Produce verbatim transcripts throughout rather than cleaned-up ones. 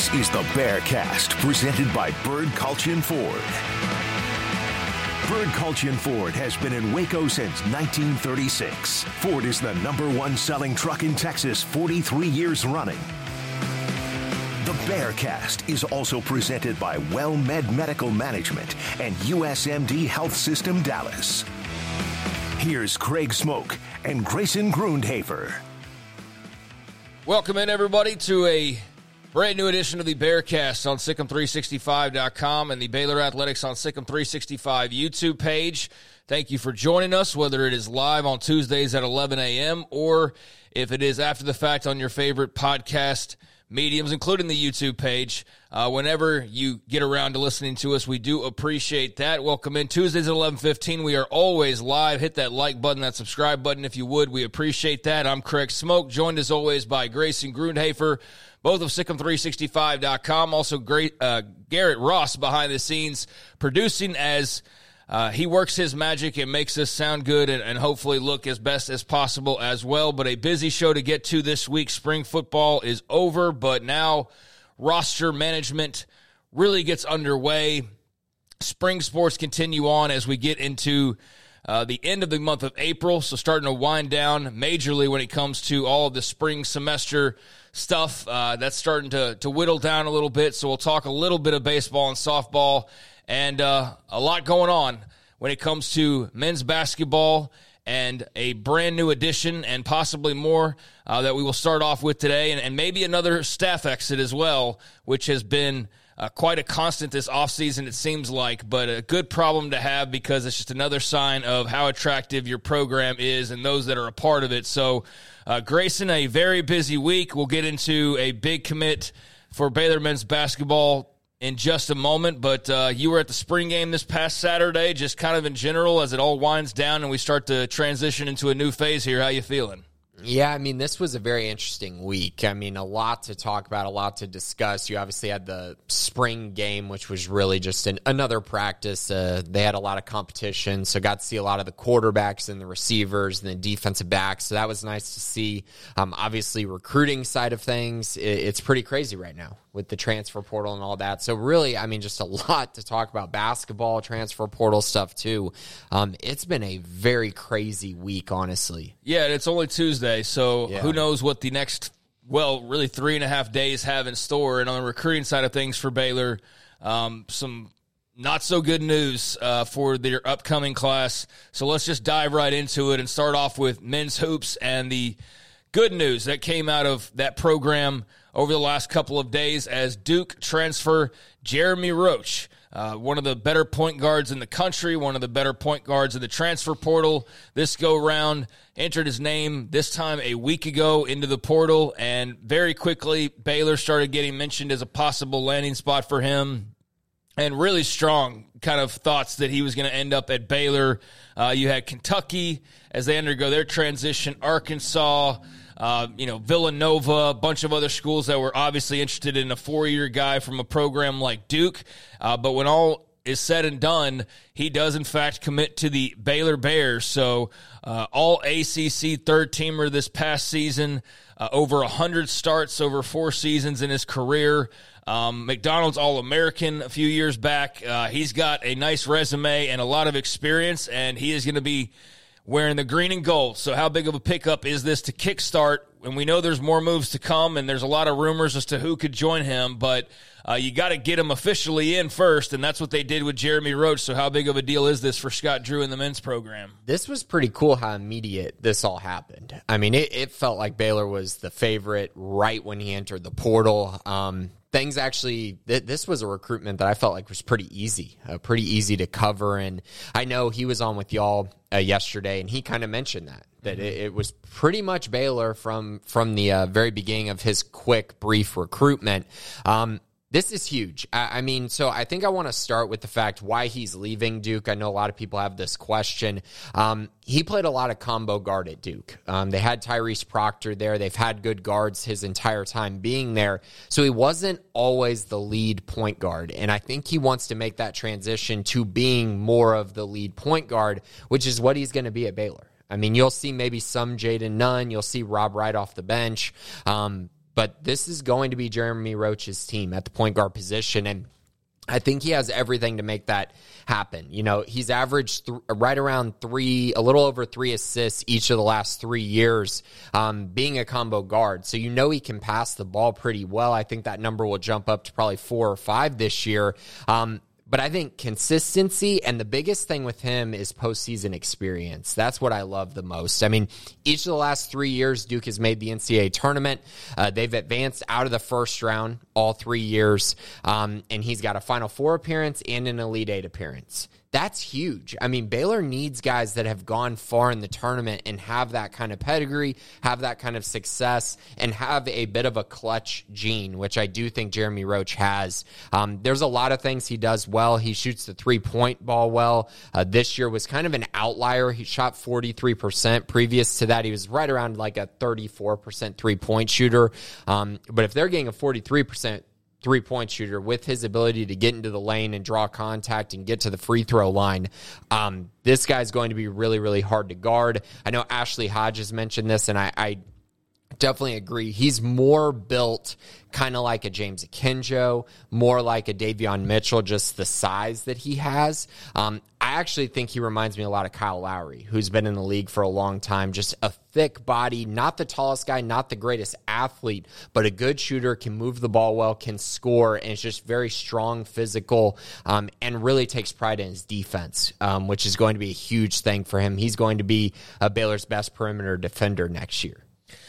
This is the Bearcast, presented by Bird Kultgen Ford. Bird Kultgen Ford has been in Waco since nineteen thirty-six. Ford is the number one selling truck in Texas forty-three years running. The Bearcast is also presented by WellMed Medical Management and U S M D Health System Dallas. Here's Craig Smoke and Grayson Grundhafer. Welcome in, everybody, to a brand new edition of the Bearcast on Sic 'em three sixty-five dot com and the Baylor Athletics on Sic 'em three sixty-five YouTube page. Thank you for joining us, whether it is live on Tuesdays at eleven a.m. or if it is after the fact on your favorite podcast mediums, including the YouTube page. Uh, whenever you get around to listening to us, we do appreciate that. Welcome in. Tuesdays at eleven fifteen. We are always live. Hit that like button, that subscribe button if you would. We appreciate that. I'm Craig Smoke, joined as always by Grayson Grundhafer, both of Sic 'em three sixty-five dot com. Also, great uh, Garrett Ross behind the scenes producing as Uh, he works his magic and makes us sound good and, and hopefully look as best as possible as well. But a busy show to get to this week. Spring football is over, but now roster management really gets underway. Spring sports continue on as we get into uh, the end of the month of April, so starting to wind down majorly when it comes to all of the spring semester stuff. Uh, that's starting to, to whittle down a little bit, so we'll talk a little bit of baseball and softball. And uh, a lot going on when it comes to men's basketball and a brand new addition and possibly more uh, that we will start off with today. And, and maybe another staff exit as well, which has been uh, quite a constant this offseason, it seems like. But a good problem to have because it's just another sign of how attractive your program is and those that are a part of it. So, uh, Grayson, a very busy week. We'll get into a big commit for Baylor men's basketball in just a moment, but uh, you were at the spring game this past Saturday, just kind of in general as it all winds down and we start to transition into a new phase here. How you feeling? Yeah, I mean, this was a very interesting week. I mean, a lot to talk about, a lot to discuss. You obviously had the spring game, which was really just an, another practice. Uh, they had a lot of competition, so got to see a lot of the quarterbacks and the receivers and the defensive backs, so that was nice to see. Um, obviously, recruiting side of things, it, it's pretty crazy right now with the transfer portal and all that. So really, I mean, just a lot to talk about. Basketball, transfer portal stuff too. Um, it's been a very crazy week, honestly. Yeah, it's only Tuesday, so yeah. Who knows what the next, well, really three and a half days have in store. And on the recruiting side of things for Baylor, um, some not so good news uh, for their upcoming class. So let's just dive right into it and start off with men's hoops and the good news that came out of that program over the last couple of days as Duke transfer Jeremy Roach, uh, one of the better point guards in the country, one of the better point guards in the transfer portal this go-round, entered his name this time a week ago into the portal, and very quickly Baylor started getting mentioned as a possible landing spot for him, and really strong kind of thoughts that he was going to end up at Baylor. Uh, you had Kentucky as they undergo their transition, Arkansas, Uh, you know, Villanova, a bunch of other schools that were obviously interested in a four-year guy from a program like Duke. Uh, but when all is said and done, he does, in fact, commit to the Baylor Bears. So uh, all A C C third-teamer this past season, uh, over one hundred starts over four seasons in his career. Um, McDonald's All-American a few years back. Uh, he's got a nice resume and a lot of experience, and he is going to be wearing the green and gold. So how big of a pickup is this to kickstart? And we know there's more moves to come, and there's a lot of rumors as to who could join him, but uh, you got to get him officially in first, and that's what they did with Jeremy Roach. So how big of a deal is this for Scott Drew in the men's program? This was pretty cool how immediate this all happened. I mean, it, it felt like Baylor was the favorite right when he entered the portal. Um, things actually, th- this was a recruitment that I felt like was pretty easy, uh, pretty easy to cover. And I know he was on with y'all uh, yesterday, and he kind of mentioned that, that mm-hmm. it, it was pretty much Baylor from, from the uh, very beginning of his quick, brief recruitment. Um, This is huge. I, I mean, so I think I want to start with the fact why he's leaving Duke. I know a lot of people have this question. Um, he played a lot of combo guard at Duke. Um, they had Tyrese Proctor there. They've had good guards his entire time being there. So he wasn't always the lead point guard. And I think he wants to make that transition to being more of the lead point guard, which is what he's going to be at Baylor. I mean, you'll see maybe some Jaden Nunn. You'll see Rob Wright off the bench. Um, but this is going to be Jeremy Roach's team at the point guard position, and I think he has everything to make that happen. You know, he's averaged th- right around three, a little over three assists each of the last three years um, being a combo guard. So you know he can pass the ball pretty well. I think that number will jump up to probably four or five this year. Um, But I think consistency, and the biggest thing with him is postseason experience. That's what I love the most. I mean, each of the last three years, Duke has made the N C double A tournament. Uh, they've advanced out of the first round all three years, um, and he's got a Final Four appearance and an Elite Eight appearance. That's huge. I mean, Baylor needs guys that have gone far in the tournament and have that kind of pedigree, have that kind of success, and have a bit of a clutch gene, which I do think Jeremy Roach has. Um, there's a lot of things he does well. He shoots the three-point ball well. Uh, this year was kind of an outlier. He shot forty-three percent. Previous to that, he was right around like a thirty-four percent three-point shooter. Um, but if they're getting a forty-three percent three-point shooter with his ability to get into the lane and draw contact and get to the free throw line, um, this guy's going to be really, really hard to guard. I know Ashley Hodges mentioned this, and I, I definitely agree. He's more built kind of like a James Akinjo, more like a Davion Mitchell, just the size that he has. Um, I actually think he reminds me a lot of Kyle Lowry, who's been in the league for a long time. Just a thick body, not the tallest guy, not the greatest athlete, but a good shooter, can move the ball well, can score, and is just very strong, physical, um, and really takes pride in his defense, um, which is going to be a huge thing for him. He's going to be uh, Baylor's best perimeter defender next year.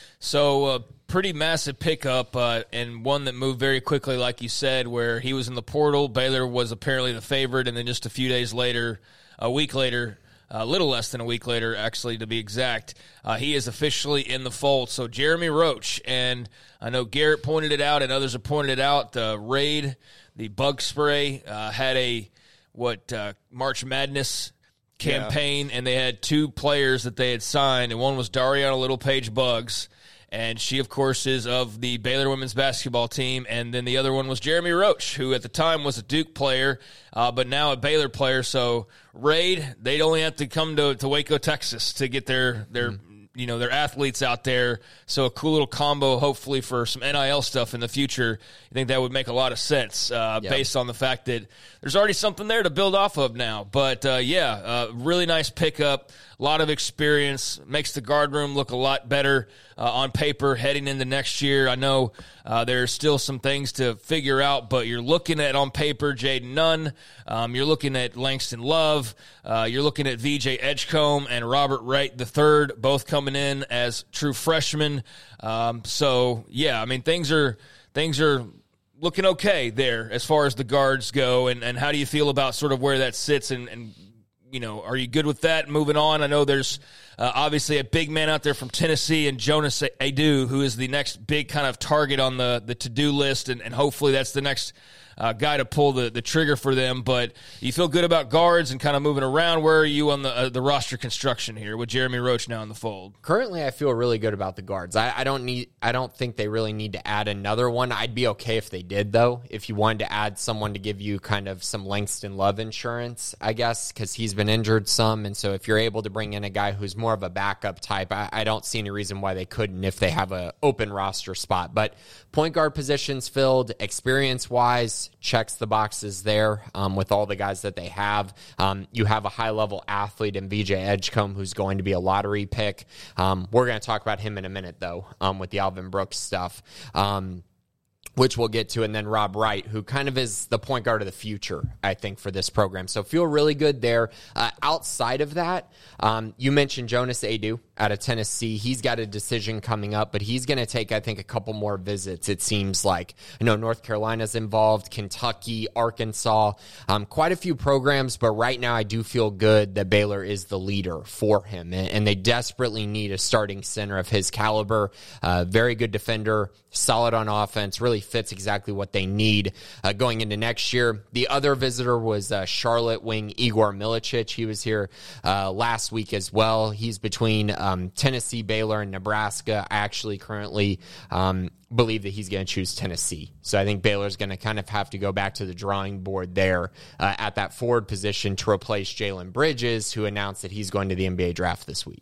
So, uh, pretty massive pickup, uh, and one that moved very quickly, like you said, where he was in the portal. Baylor was apparently the favorite, and then just a few days later, a week later, a little less than a week later, actually, to be exact, uh, he is officially in the fold. So, Jeremy Roach, and I know Garrett pointed it out, and others have pointed it out, the Raid, the bug spray, uh, had a, what, uh, March Madness campaign, yeah. And they had two players that they had signed, and one was Dariana Littlepage Buggs, and she, of course, is of the Baylor women's basketball team. And then the other one was Jeremy Roach, who at the time was a Duke player, uh, but now a Baylor player. So, Raid, they'd only have to come to, to Waco, Texas to get their, their mm. you know, their athletes out there. So a cool little combo, hopefully, for some N I L stuff in the future. I think that would make a lot of sense uh, yep. based on the fact that there's already something there to build off of now. But, uh, yeah, uh, really nice pickup. A lot of experience, makes the guard room look a lot better uh, on paper heading into next year. I know uh, there's still some things to figure out, but you're looking at, on paper, Jaden Nunn. Um, you're looking at Langston Love. Uh, you're looking at V J Edgecombe and Robert Wright the third, both coming in as true freshmen. Um, so, yeah, I mean, things are things are looking okay there as far as the guards go. And, and how do you feel about sort of where that sits and, and you know, are you good with that? Moving on, I know there's uh, obviously a big man out there from Tennessee, and Jonas Adu, who is the next big kind of target on the, the to-do list, and, and hopefully that's the next uh, guy to pull the, the trigger for them. But you feel good about guards and kind of moving around. Where are you on the uh, the roster construction here with Jeremy Roach now in the fold? Currently, I feel really good about the guards. I, I don't need. I don't think they really need to add another one. I'd be okay if they did, though. If you wanted to add someone to give you kind of some Langston Love insurance, I guess, because he's been injured some, and so if you're able to bring in a guy who's more of a backup type, I, I don't see any reason why they couldn't if they have a open roster spot. But point guard positions filled, experience-wise, checks the boxes there um, with all the guys that they have. Um, you have a high-level athlete in V J Edgecombe who's going to be a lottery pick. Um, we're going to talk about him in a minute, though, um, with the Alvin Brooks stuff. Um, which we'll get to, and then Rob Wright, who kind of is the point guard of the future, I think, for this program. So feel really good there. Uh, outside of that, um, you mentioned Jonas Adu out of Tennessee. He's got a decision coming up, but he's going to take, I think, a couple more visits, it seems like. I know North Carolina's involved, Kentucky, Arkansas, um, quite a few programs, but right now I do feel good that Baylor is the leader for him, and, and they desperately need a starting center of his caliber. Uh, very good defender, solid on offense, really fits exactly what they need uh, going into next year. The other visitor was uh, Charlotte wing Igor Milicic. He was here uh, last week as well. He's between um, Tennessee, Baylor, and Nebraska. I actually currently um, believe that he's going to choose Tennessee. So I think Baylor's going to kind of have to go back to the drawing board there uh, at that forward position to replace Jalen Bridges, who announced that he's going to the N B A draft this week.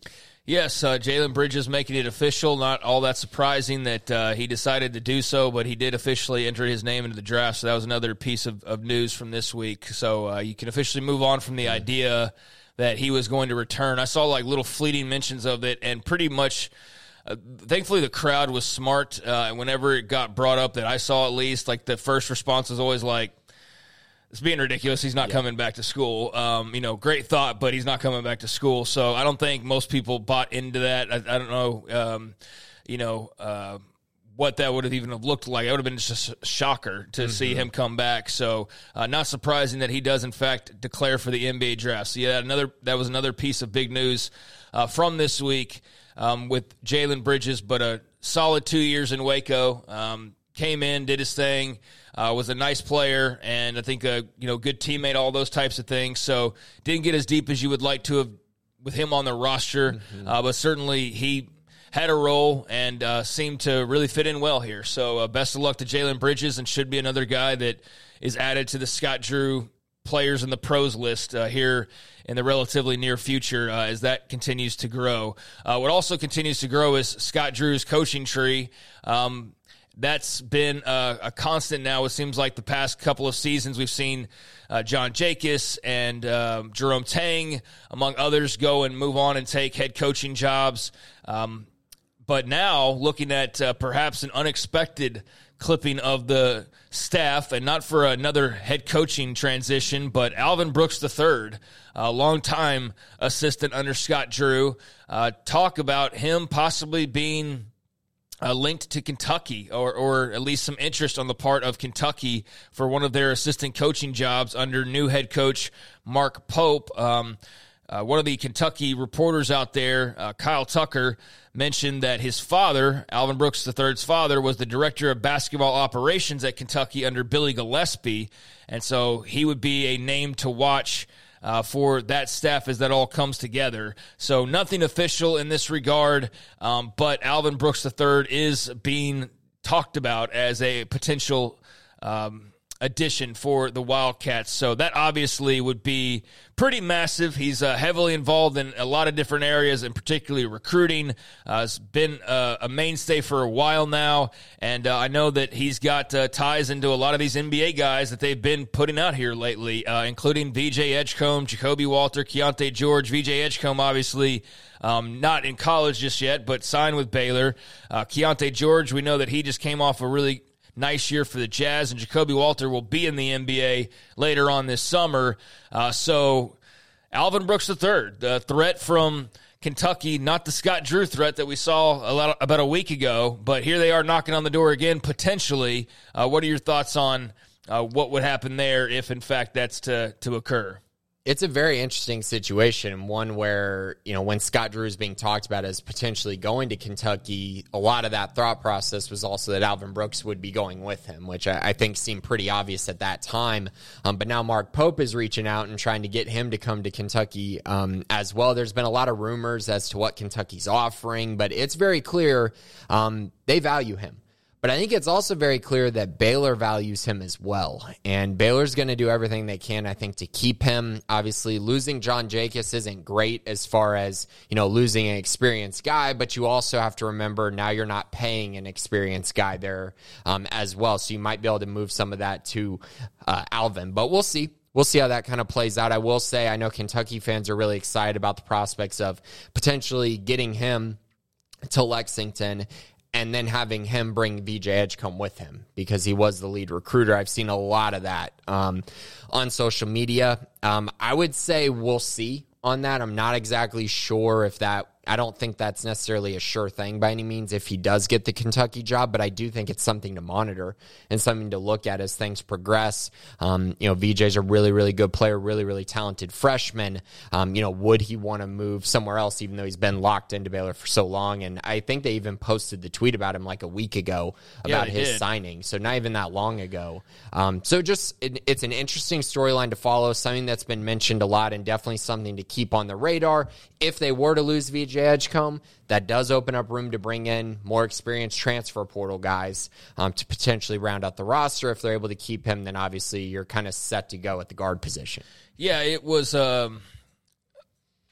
Yes, uh, Jalen Bridges making it official. Not all that surprising that uh, he decided to do so, but he did officially enter his name into the draft, so that was another piece of, of news from this week. So uh, you can officially move on from the idea that he was going to return. I saw like little fleeting mentions of it, and pretty much uh, thankfully the crowd was smart. Uh, whenever it got brought up, that I saw at least, like the first response was always like, it's being ridiculous. He's not yeah. coming back to school. Um, you know, great thought, but he's not coming back to school. So I don't think most people bought into that. I, I don't know, um, you know, uh, what that would have even have looked like. It would have been just a shocker to mm-hmm. see him come back. So uh, not surprising that he does, in fact, declare for the N B A draft. So, yeah, another that was another piece of big news uh, from this week um, with Jalen Bridges, but a solid two years in Waco. Um, came in, did his thing. Uh, was a nice player, and I think a you know good teammate, all those types of things. So didn't get as deep as you would like to have with him on the roster, mm-hmm. uh, but certainly he had a role and uh, seemed to really fit in well here. So uh, best of luck to Jalen Bridges, and should be another guy that is added to the Scott Drew players in the pros list uh, here in the relatively near future uh, as that continues to grow. Uh, what also continues to grow is Scott Drew's coaching tree. Um, That's been a, a constant now. It seems like the past couple of seasons we've seen uh, John Jacobs and um, Jerome Tang, among others, go and move on and take head coaching jobs. Um, but now, looking at uh, perhaps an unexpected clipping of the staff, and not for another head coaching transition, but Alvin Brooks the third, a longtime assistant under Scott Drew, uh, talk about him possibly being Uh, linked to Kentucky, or or at least some interest on the part of Kentucky for one of their assistant coaching jobs under new head coach Mark Pope. Um, uh, one of the Kentucky reporters out there, uh, Kyle Tucker, mentioned that his father, Alvin Brooks the third's father, was the director of basketball operations at Kentucky under Billy Gillispie, and so he would be a name to watch Uh, for that staff as that all comes together. So nothing official in this regard, um, but Alvin Brooks the third is being talked about as a potential um, addition for the Wildcats. So that obviously would be pretty massive. He's uh, heavily involved in a lot of different areas, and particularly recruiting. Uh, has been uh, a mainstay for a while now, and uh, I know that he's got uh, ties into a lot of these N B A guys that they've been putting out here lately, uh, including V J Edgecombe, Jacoby Walter, Keontae George. V J Edgecombe, obviously, um, not in college just yet, but signed with Baylor. Uh, Keontae George, we know that he just came off a really nice year for the Jazz, and Jacoby Walter will be in the N B A later on this summer. Uh, so Alvin Brooks the third, the threat from Kentucky, not the Scott Drew threat that we saw a lot, about a week ago, but here they are knocking on the door again, potentially. Uh, what are your thoughts on uh, what would happen there if, in fact, that's to, to occur? It's a very interesting situation, one where, you know, when Scott Drew is being talked about as potentially going to Kentucky, a lot of that thought process was also that Alvin Brooks would be going with him, which I, I think seemed pretty obvious at that time. Um, but now Mark Pope is reaching out and trying to get him to come to Kentucky um, as well. There's been a lot of rumors as to what Kentucky's offering, but it's very clear um, they value him. But I think it's also very clear that Baylor values him as well. And Baylor's going to do everything they can, I think, to keep him. Obviously, losing John Jacobs isn't great as far as, you know, losing an experienced guy, but you also have to remember now you're not paying an experienced guy there um, as well. So you might be able to move some of that to uh, Alvin. But we'll see. We'll see how that kind of plays out. I will say I know Kentucky fans are really excited about the prospects of potentially getting him to Lexington and then having him bring V J Edgecombe with him because he was the lead recruiter. I've seen a lot of that um, on social media. Um, I would say we'll see on that. I'm not exactly sure if that, I don't think that's necessarily a sure thing by any means if he does get the Kentucky job, but I do think it's something to monitor and something to look at as things progress. Um, you know, V J's a really, really good player, really, really talented freshman. Um, you know, would he want to move somewhere else even though he's been locked into Baylor for so long? And I think they even posted the tweet about him like a week ago about yeah, his did. signing. So not even that long ago. Um, so just, it, it's an interesting storyline to follow, something that's been mentioned a lot and definitely something to keep on the radar. If they were to lose V J Edgecombe, that does open up room to bring in more experienced transfer portal guys um, to potentially round out the roster. If they're able to keep him, then obviously you're kind of set to go at the guard position. Yeah, it was um,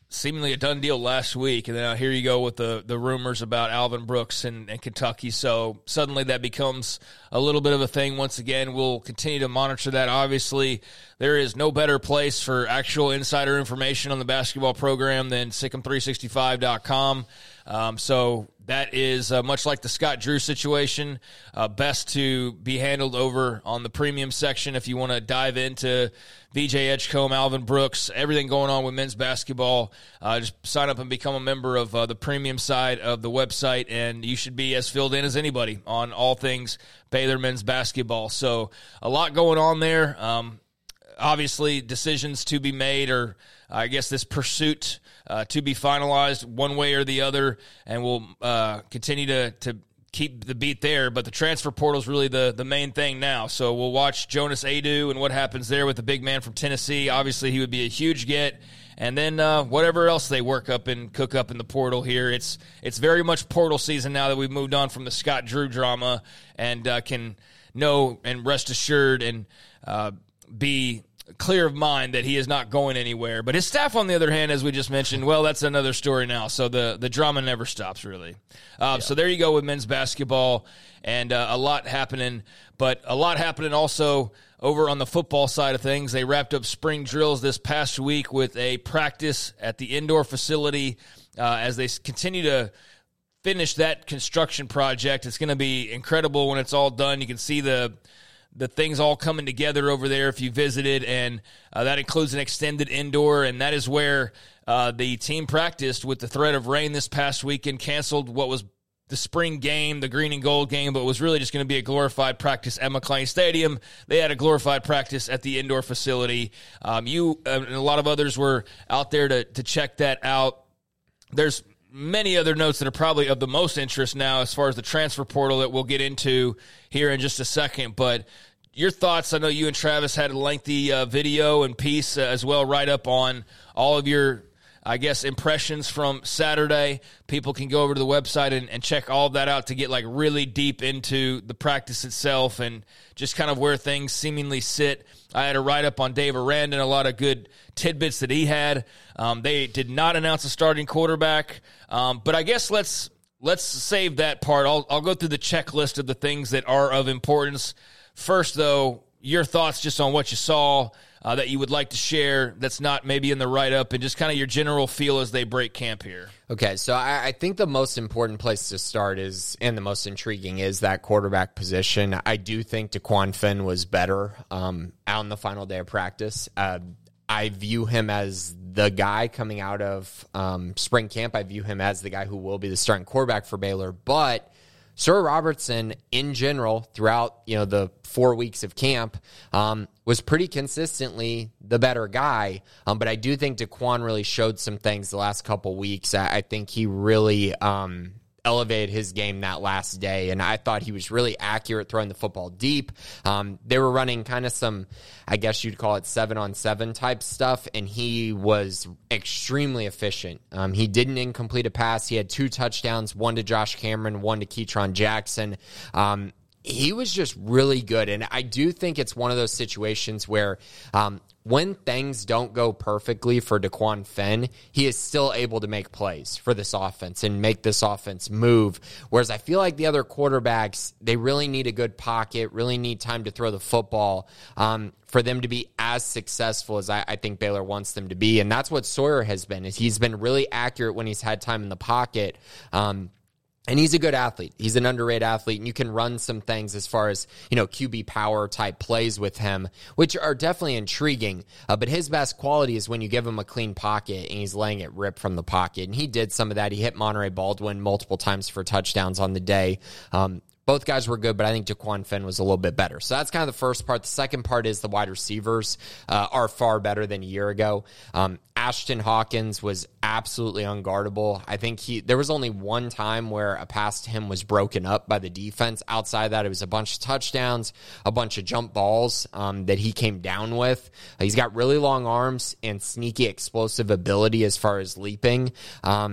seemingly a done deal last week, and then here you go with the, the rumors about Alvin Brooks and, and Kentucky. So suddenly that becomes a little bit of a thing once again. We'll continue to monitor that. Obviously, there is no better place for actual insider information on the basketball program than sic em three sixty-five dot com. Um, so that is uh, much like the Scott Drew situation, uh, best to be handled over on the premium section if you want to dive into V J Edgecombe, Alvin Brooks, everything going on with men's basketball. Uh, just sign up and become a member of uh, the premium side of the website, and you should be as filled in as anybody on all things Baylor men's basketball. So a lot going on there. Um, obviously, decisions to be made, or I guess this pursuit uh, to be finalized one way or the other, and we'll uh, continue to to keep the beat there. But the transfer portal is really the, the main thing now. So we'll watch Jonas Adu and what happens there with the big man from Tennessee. Obviously, he would be a huge get. And then uh, whatever else they work up and cook up in the portal here, it's it's very much portal season now that we've moved on from the Scott Drew drama, and uh, can know and rest assured and uh, be clear of mind that he is not going anywhere. But his staff, on the other hand, as we just mentioned, well, that's another story now. So the, the drama never stops, really. Uh, yeah. So there you go with men's basketball, and uh, a lot happening. But a lot happening also over on the football side of things. They wrapped up spring drills this past week with a practice at the indoor facility uh, as they continue to finish that construction project. It's going to be incredible when it's all done. You can see the the things all coming together over there if you visited, and uh, that includes an extended indoor, and that is where uh, the team practiced with the threat of rain this past weekend, canceled what was the spring game, the green and gold game, but was really just going to be a glorified practice at McLean Stadium. They had a glorified practice at the indoor facility. Um, you uh, and a lot of others were out there to, to check that out. There's many other notes that are probably of the most interest now as far as the transfer portal that we'll get into here in just a second. But your thoughts, I know you and Travis had a lengthy uh, video and piece uh, as well, right up on all of your, I guess, impressions from Saturday. People can go over to the website and, and check all of that out to get like really deep into the practice itself and just kind of where things seemingly sit. I had a write-up on Dave Aranda, a lot of good tidbits that he had. Um, they did not announce a starting quarterback, um, but I guess let's let's save that part. I'll, I'll go through the checklist of the things that are of importance. First, though, your thoughts just on what you saw uh, that you would like to share that's not maybe in the write-up, and just kind of your general feel as they break camp here. Okay, so I, I think the most important place to start is, and the most intriguing, is that quarterback position. I do think DeQuan Finn was better um, out on the final day of practice. Uh, I view him as the guy coming out of um, spring camp. I view him as the guy who will be the starting quarterback for Baylor, but Sir Robertson, in general, throughout you know the four weeks of camp, um, was pretty consistently the better guy. Um, but I do think DeQuan really showed some things the last couple weeks. I, I think he really um, elevated his game that last day, and I thought he was really accurate throwing the football deep. Um, they were running kind of some, I guess you'd call it seven-on-seven type stuff, and he was extremely efficient. Um, he didn't incomplete a pass. He had two touchdowns, one to Josh Cameron, one to Keytron Jackson. Um, he was just really good, and I do think it's one of those situations where um, when things don't go perfectly for DeQuan Finn, he is still able to make plays for this offense and make this offense move, whereas I feel like the other quarterbacks, they really need a good pocket, really need time to throw the football um, for them to be as successful as I, I think Baylor wants them to be, and that's what Sawyer has been. Is he's been really accurate when he's had time in the pocket, um, and he's a good athlete. He's an underrated athlete, and you can run some things as far as, you know, Q B power type plays with him, which are definitely intriguing. Uh, but his best quality is when you give him a clean pocket and he's laying it rip from the pocket. And he did some of that. He hit Monterey Baldwin multiple times for touchdowns on the day. Um, Both guys were good, but I think DeQuan Finn was a little bit better. So that's kind of the first part. The second part is the wide receivers uh, are far better than a year ago. Um, Ashton Hawkins was absolutely unguardable. I think he there was only one time where a pass to him was broken up by the defense. Outside of that, it was a bunch of touchdowns, a bunch of jump balls um, that he came down with. Uh, he's got really long arms and sneaky explosive ability as far as leaping. Um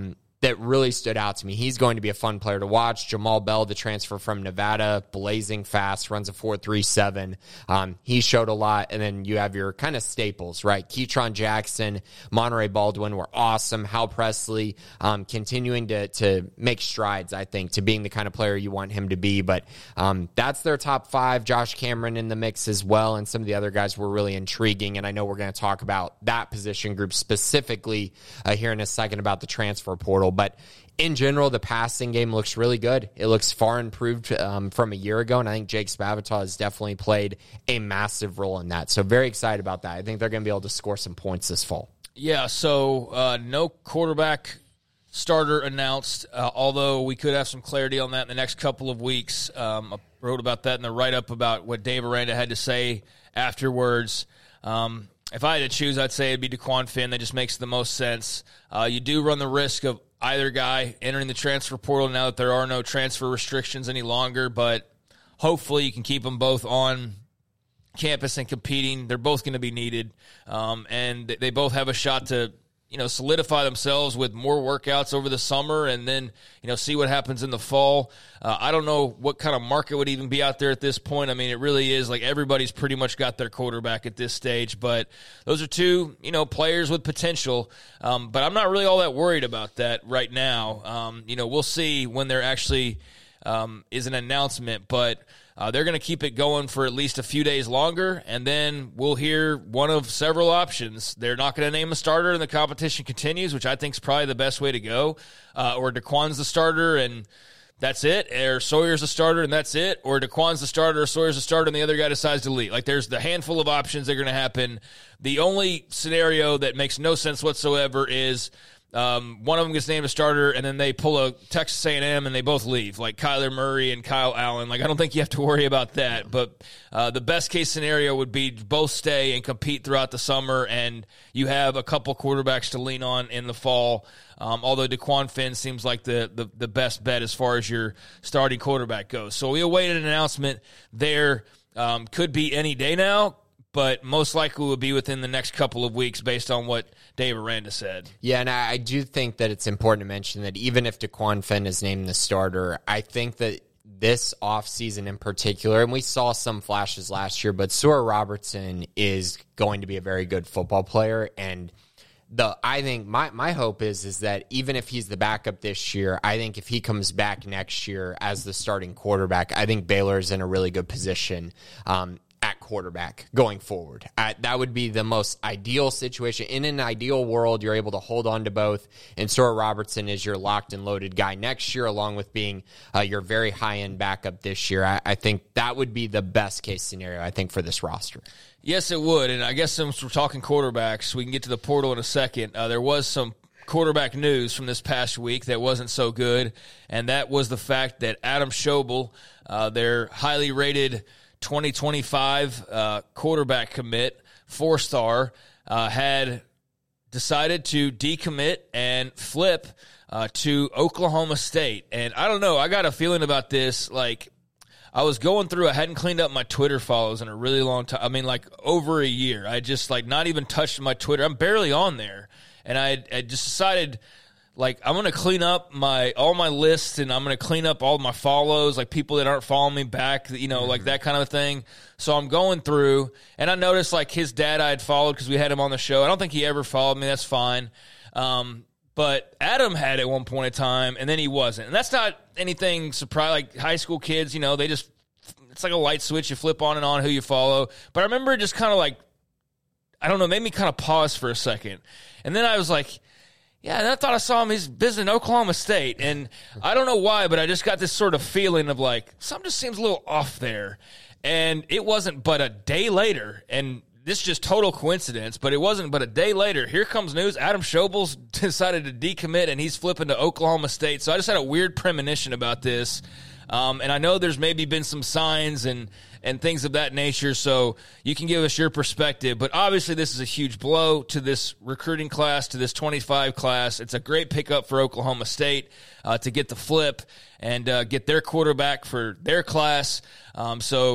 that really stood out to me. He's going to be a fun player to watch. Jamal Bell, the transfer from Nevada, blazing fast, runs a four three seven. Um, he showed a lot. And then you have your kind of staples, right? Keetron Jackson, Monterey Baldwin were awesome. Hal Presley um, continuing to, to make strides, I think, to being the kind of player you want him to be. But um, that's their top five. Josh Cameron in the mix as well. And some of the other guys were really intriguing. And I know we're going to talk about that position group specifically uh, here in a second about the transfer portal. But in general, the passing game looks really good. It looks far improved um, from a year ago, and I think Jake Spavital has definitely played a massive role in that. So very excited about that. I think they're going to be able to score some points this fall. Yeah, so uh, no quarterback starter announced, uh, although we could have some clarity on that in the next couple of weeks. Um, I wrote about that in the write-up about what Dave Aranda had to say afterwards. Um, if I had to choose, I'd say it'd be DeQuan Finn. That just makes the most sense. Uh, you do run the risk of either guy entering the transfer portal now that there are no transfer restrictions any longer, but hopefully you can keep them both on campus and competing. They're both going to be needed, um, and they both have a shot to, you know, solidify themselves with more workouts over the summer and then, you know, see what happens in the fall. Uh, I don't know what kind of market would even be out there at this point. I mean, it really is like everybody's pretty much got their quarterback at this stage, but those are two, you know, players with potential. Um, but I'm not really all that worried about that right now. Um, you know, we'll see when there actually um, is an announcement, but Uh, they're going to keep it going for at least a few days longer, and then we'll hear one of several options. They're not going to name a starter, and the competition continues, which I think is probably the best way to go. Uh, or DeQuan's the starter, and that's it. Or Sawyer's the starter, and that's it. Or DeQuan's the starter, or Sawyer's the starter, and the other guy decides to leave. Like, there's the handful of options that are going to happen. The only scenario that makes no sense whatsoever is Um, one of them gets named a starter, and then they pull a Texas A and M, and they both leave, like Kyler Murray and Kyle Allen. Like, I don't think you have to worry about that. But uh, the best-case scenario would be both stay and compete throughout the summer, and you have a couple quarterbacks to lean on in the fall, um, although DeQuan Finn seems like the, the, the best bet as far as your starting quarterback goes. So we await an announcement there. Um, could be any day now, but most likely will be within the next couple of weeks based on what Dave Aranda said. Yeah, and I, I do think that it's important to mention that even if DeQuan Finn is named the starter, I think that this offseason in particular, and we saw some flashes last year, but Sewell Robertson is going to be a very good football player, and the I think my, my hope is is that even if he's the backup this year, I think if he comes back next year as the starting quarterback, I think Baylor's in a really good position um, at quarterback going forward. Uh, that would be the most ideal situation. In an ideal world, you're able to hold on to both, and Sewell Robertson is your locked and loaded guy next year, along with being uh, your very high-end backup this year. I, I think that would be the best-case scenario, I think, for this roster. Yes, it would, and I guess since we're talking quarterbacks, we can get to the portal in a second. Uh, there was some quarterback news from this past week that wasn't so good, and that was the fact that Adam Schobel, uh, their highly rated twenty twenty-five uh, quarterback commit, four-star, uh, had decided to decommit and flip uh, to Oklahoma State. And I don't know, I got a feeling about this, like, I was going through, I hadn't cleaned up my Twitter follows in a really long time. I mean, like, over a year. I just, like, not even touched my Twitter. I'm barely on there. And I, I just decided, like, I'm going to clean up my all my lists, and I'm going to clean up all my follows, like people that aren't following me back, you know, mm-hmm. like that kind of thing. So I'm going through, and I noticed, like, his dad I had followed because we had him on the show. I don't think he ever followed me. That's fine. Um, but Adam had at one point in time, and then he wasn't. And that's not anything surprising. Like, high school kids, you know, they just, it's like a light switch. You flip on and on who you follow. But I remember just kind of like, I don't know, made me kind of pause for a second. And then I was like, yeah, and I thought I saw him. He's visiting Oklahoma State. And I don't know why, but I just got this sort of feeling of like, something just seems a little off there. And it wasn't but a day later, and this is just total coincidence, but it wasn't but a day later, here comes news. Adam Schobel's decided to decommit, and he's flipping to Oklahoma State. So I just had a weird premonition about this. Um, and I know there's maybe been some signs and and things of that nature, so you can give us your perspective. But obviously this is a huge blow to this recruiting class, to this twenty-five class. It's a great pickup for Oklahoma State uh, to get the flip and uh, get their quarterback for their class. Um, so,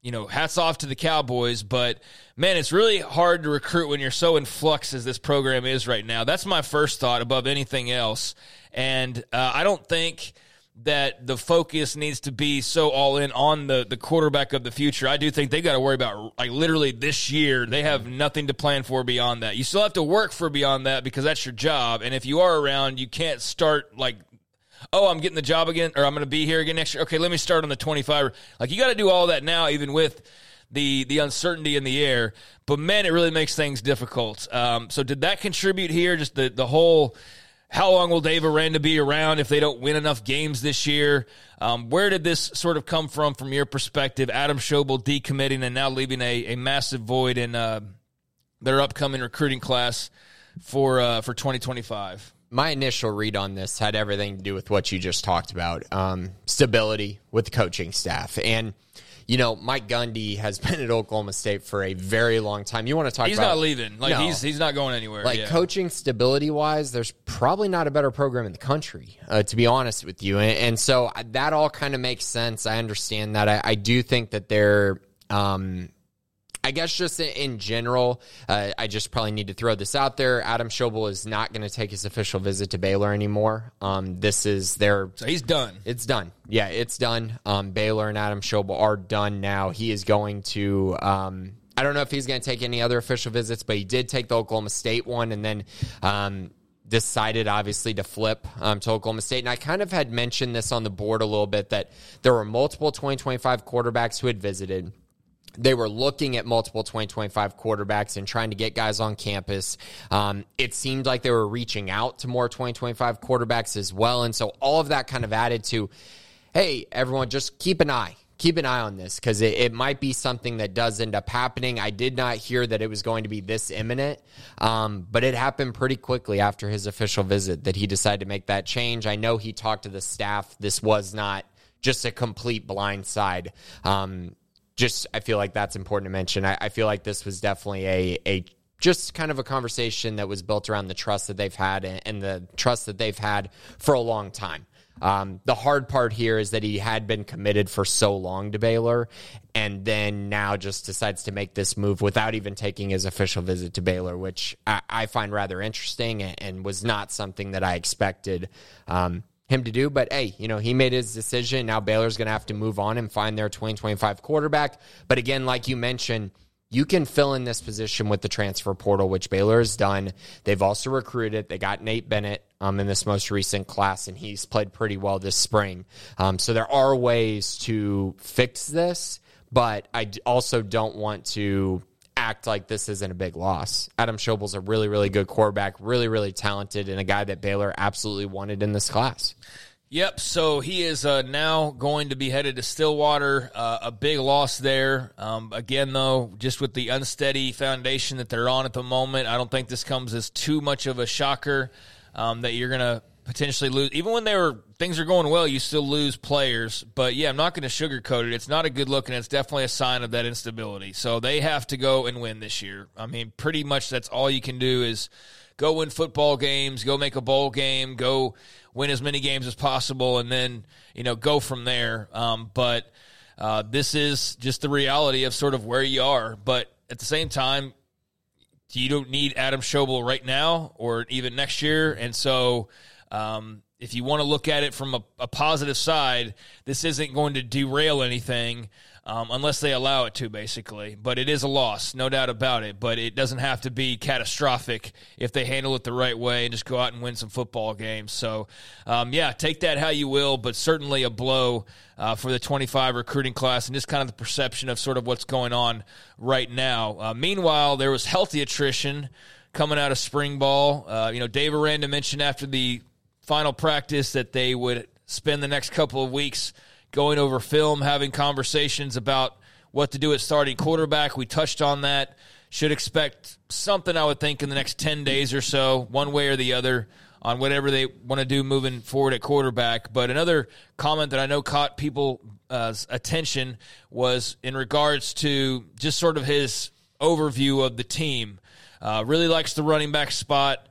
you know, hats off to the Cowboys, but man, it's really hard to recruit when you're so in flux as this program is right now. That's my first thought above anything else. And uh, I don't think that the focus needs to be so all in on the, the quarterback of the future. I do think they got to worry about, like, literally this year. They have nothing to plan for beyond that. You still have to work for beyond that because that's your job. And if you are around, you can't start like, oh, I'm getting the job again, or I'm going to be here again next year. Okay, let me start on the twenty-five. Like, you got to do all that now, even with the the uncertainty in the air. But, man, it really makes things difficult. Um, so did that contribute here, just the, the whole how long will Dave Aranda be around if they don't win enough games this year? Um, where did this sort of come from from your perspective? Adam Schobel decommitting and now leaving a, a massive void in uh, their upcoming recruiting class for uh, for twenty twenty-five. My initial read on this had everything to do with what you just talked about, um, stability with the coaching staff. And, you know, Mike Gundy has been at Oklahoma State for a very long time. You want to talk he's about... He's not leaving. Like, no. he's he's not going anywhere. Like, yeah. coaching stability-wise, there's probably not a better program in the country, uh, to be honest with you. And, and so that all kind of makes sense. I understand that. I, I do think that they're... Um, I guess just in general, uh, I just probably need to throw this out there. Adam Schobel is not going to take his official visit to Baylor anymore. Um, this is their... So he's done. It's done. Yeah, it's done. Um, Baylor and Adam Schobel are done now. He is going to... Um, I don't know if he's going to take any other official visits, but he did take the Oklahoma State one and then... Um, decided, obviously, to flip um, to Oklahoma State. And I kind of had mentioned this on the board a little bit, that there were multiple twenty twenty-five quarterbacks who had visited. They were looking at multiple twenty twenty-five quarterbacks and trying to get guys on campus. Um, it seemed like they were reaching out to more twenty twenty-five quarterbacks as well. And so all of that kind of added to, hey, everyone, just keep an eye. Keep an eye on this because it, it might be something that does end up happening. I did not hear that it was going to be this imminent, um, but it happened pretty quickly after his official visit that he decided to make that change. I know he talked to the staff. This was not just a complete blindside. Um, just I feel like that's important to mention. I, I feel like this was definitely a a just kind of a conversation that was built around the trust that they've had and, and the trust that they've had for a long time. Um, the hard part here is that he had been committed for so long to Baylor and then now just decides to make this move without even taking his official visit to Baylor, which I, I find rather interesting and, and was not something that I expected um, him to do. But, hey, you know, he made his decision. Now Baylor's going to have to move on and find their twenty twenty-five quarterback. But, again, like you mentioned, you can fill in this position with the transfer portal, which Baylor has done. They've also recruited. They got Nate Bennett um, in this most recent class, and he's played pretty well this spring. Um, so there are ways to fix this, but I also don't want to act like this isn't a big loss. Adam Schobel's a really, really good quarterback, really, really talented, and a guy that Baylor absolutely wanted in this class. Yep, so he is uh, now going to be headed to Stillwater, uh, a big loss there. Um, again, though, just with the unsteady foundation that they're on at the moment, I don't think this comes as too much of a shocker um, that you're going to potentially lose. Even when they were things are going well, you still lose players. But, yeah, I'm not going to sugarcoat it. It's not a good look, and it's definitely a sign of that instability. So they have to go and win this year. I mean, pretty much that's all you can do is go win football games, go make a bowl game, go win as many games as possible, and then, you know, go from there. Um, but uh, this is just the reality of sort of where you are. But at the same time, you don't need Adam Schobel right now or even next year. And so um, if you want to look at it from a, a positive side, this isn't going to derail anything. Um, unless they allow it to, basically. But it is a loss, no doubt about it. But it doesn't have to be catastrophic if they handle it the right way and just go out and win some football games. So, um, yeah, take that how you will, but certainly a blow uh, for the twenty-five recruiting class and just kind of the perception of sort of what's going on right now. Uh, meanwhile, there was healthy attrition coming out of spring ball. Uh, you know, Dave Aranda mentioned after the final practice that they would spend the next couple of weeks going over film, having conversations about what to do at starting quarterback. We touched on that. Should expect something, I would think, in the next ten days or so, one way or the other, on whatever they want to do moving forward at quarterback. But another comment that I know caught people's uh, attention was in regards to just sort of his overview of the team. Uh, really likes the running back spot.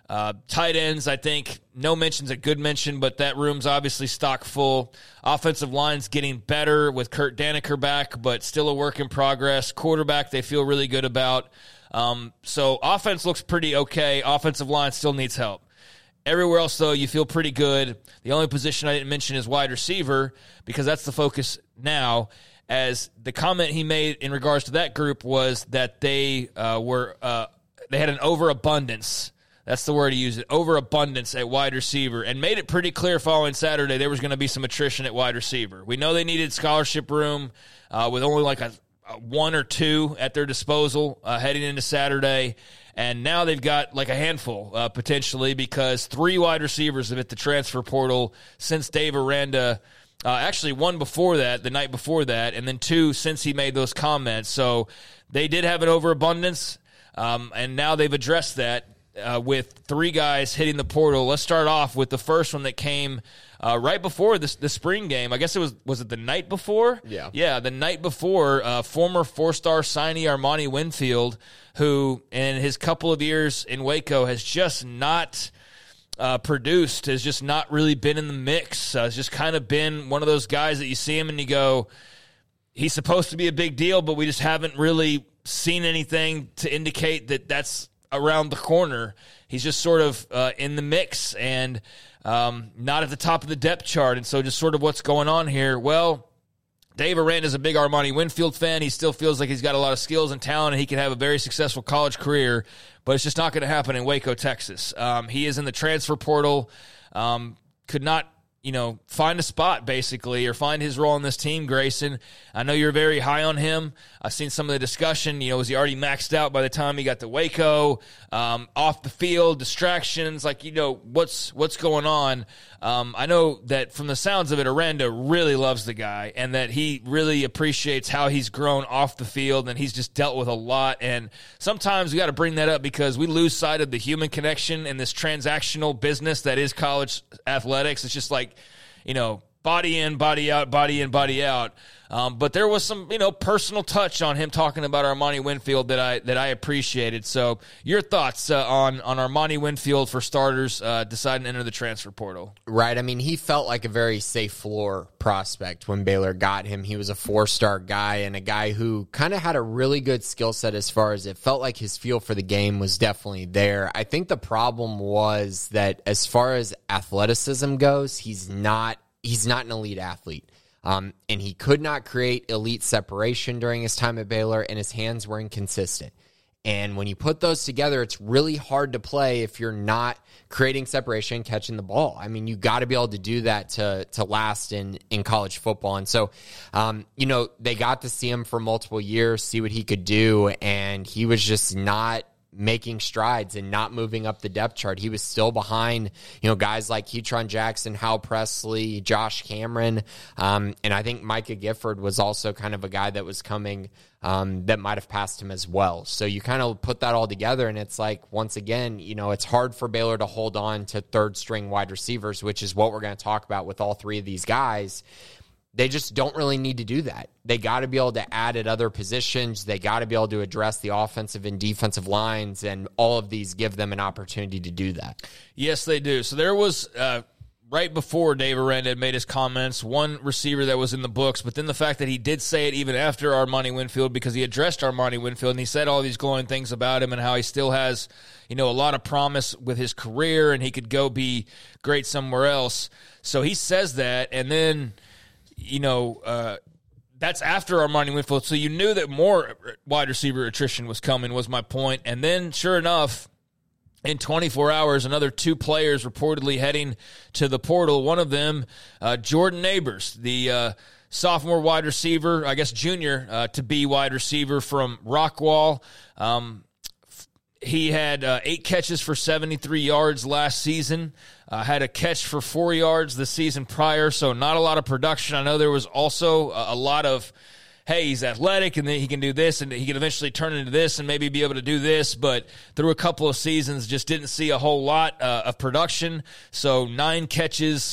Uh, tight ends, I think, no mention's a good mention, but that room's obviously stock full. Offensive line's getting better with Kurt Daniker back, but still a work in progress. Quarterback, they feel really good about. Um, so offense looks pretty okay. Offensive line still needs help. Everywhere else, though, you feel pretty good. The only position I didn't mention is wide receiver, because that's the focus now, as the comment he made in regards to that group was that they uh, were uh, they had an overabundance. That's the word he used, overabundance at wide receiver, and made it pretty clear following Saturday there was going to be some attrition at wide receiver. We know they needed scholarship room uh, with only like a, a one or two at their disposal uh, heading into Saturday, and now they've got like a handful uh, potentially, because three wide receivers have hit the transfer portal since Dave Aranda. Uh, actually, one before that, the night before that, and then two since he made those comments. So they did have an overabundance, um, and now they've addressed that. Uh, with three guys hitting the portal. Let's start off with the first one that came uh, right before the, the spring game. I guess it was, was it the night before? Yeah. Yeah, the night before, uh, former four-star signee Armani Winfield, who in his couple of years in Waco has just not uh, produced, has just not really been in the mix. Uh, has just kind of been one of those guys that you see him and you go, he's supposed to be a big deal, but we just haven't really seen anything to indicate that that's around the corner. He's just sort of uh, in the mix and um, not at the top of the depth chart. And so just sort of what's going on here. Well, Dave Aranda is a big Armani Winfield fan. He still feels like he's got a lot of skills and talent, and he can have a very successful college career, but it's just not going to happen in Waco, Texas. Um, he is in the transfer portal, um, could not you know, find a spot, basically, or find his role in this team, Grayson. I know you're very high on him. I've seen some of the discussion. You know, was he already maxed out by the time he got to Waco? Um, off the field, distractions, like, you know, what's what's going on? Um, I know that from the sounds of it, Aranda really loves the guy, and that he really appreciates how he's grown off the field, and he's just dealt with a lot. And sometimes we got to bring that up because we lose sight of the human connection in this transactional business that is college athletics. It's just like, you know, body in, body out, body in, body out. Um, but there was some, you know, personal touch on him talking about Armani Winfield that I that I appreciated. So your thoughts uh, on, on Armani Winfield, for starters, uh, deciding to enter the transfer portal? Right. I mean, he felt like a very safe floor prospect when Baylor got him. He was a four-star guy and a guy who kind of had a really good skill set as far as it felt like his feel for the game was definitely there. I think the problem was that as far as athleticism goes, he's not he's not an elite athlete. Um, and he could not create elite separation during his time at Baylor, and his hands were inconsistent. And when you put those together, it's really hard to play if you're not creating separation and catching the ball. I mean, you got to be able to do that to to last in, in college football. And so, um, you know, they got to see him for multiple years, see what he could do, and he was just not making strides and not moving up the depth chart. He was still behind, you know, guys like Ketron Jackson, Hal Presley, Josh Cameron. Um, and I think Micah Gifford was also kind of a guy that was coming um, that might have passed him as well. So you kind of put that all together, and it's like, once again, you know, it's hard for Baylor to hold on to third string wide receivers, which is what we're going to talk about with all three of these guys. They just don't really need to do that. They got to be able to add at other positions. They got to be able to address the offensive and defensive lines, and all of these give them an opportunity to do that. Yes, they do. So there was, uh, right before Dave Aranda had made his comments, one receiver that was in the books, but then the fact that he did say it even after Armani Winfield, because he addressed Armani Winfield, and he said all these glowing things about him and how he still has, you know, a lot of promise with his career, and he could go be great somewhere else. So he says that, and then, you know, uh, that's after Armani Winfield. So you knew that more wide receiver attrition was coming, was my point. And then, sure enough, in twenty-four hours, another two players reportedly heading to the portal. One of them, uh, Jordan Neighbors, the uh, sophomore wide receiver, I guess junior uh, to be wide receiver from Rockwall. Um, he had uh, eight catches for seventy-three yards last season. Uh, had a catch for four yards the season prior, so not a lot of production. I know there was also a, a lot of, hey, he's athletic, and then he can do this, and he can eventually turn into this and maybe be able to do this, but through a couple of seasons, just didn't see a whole lot uh, of production. So nine catches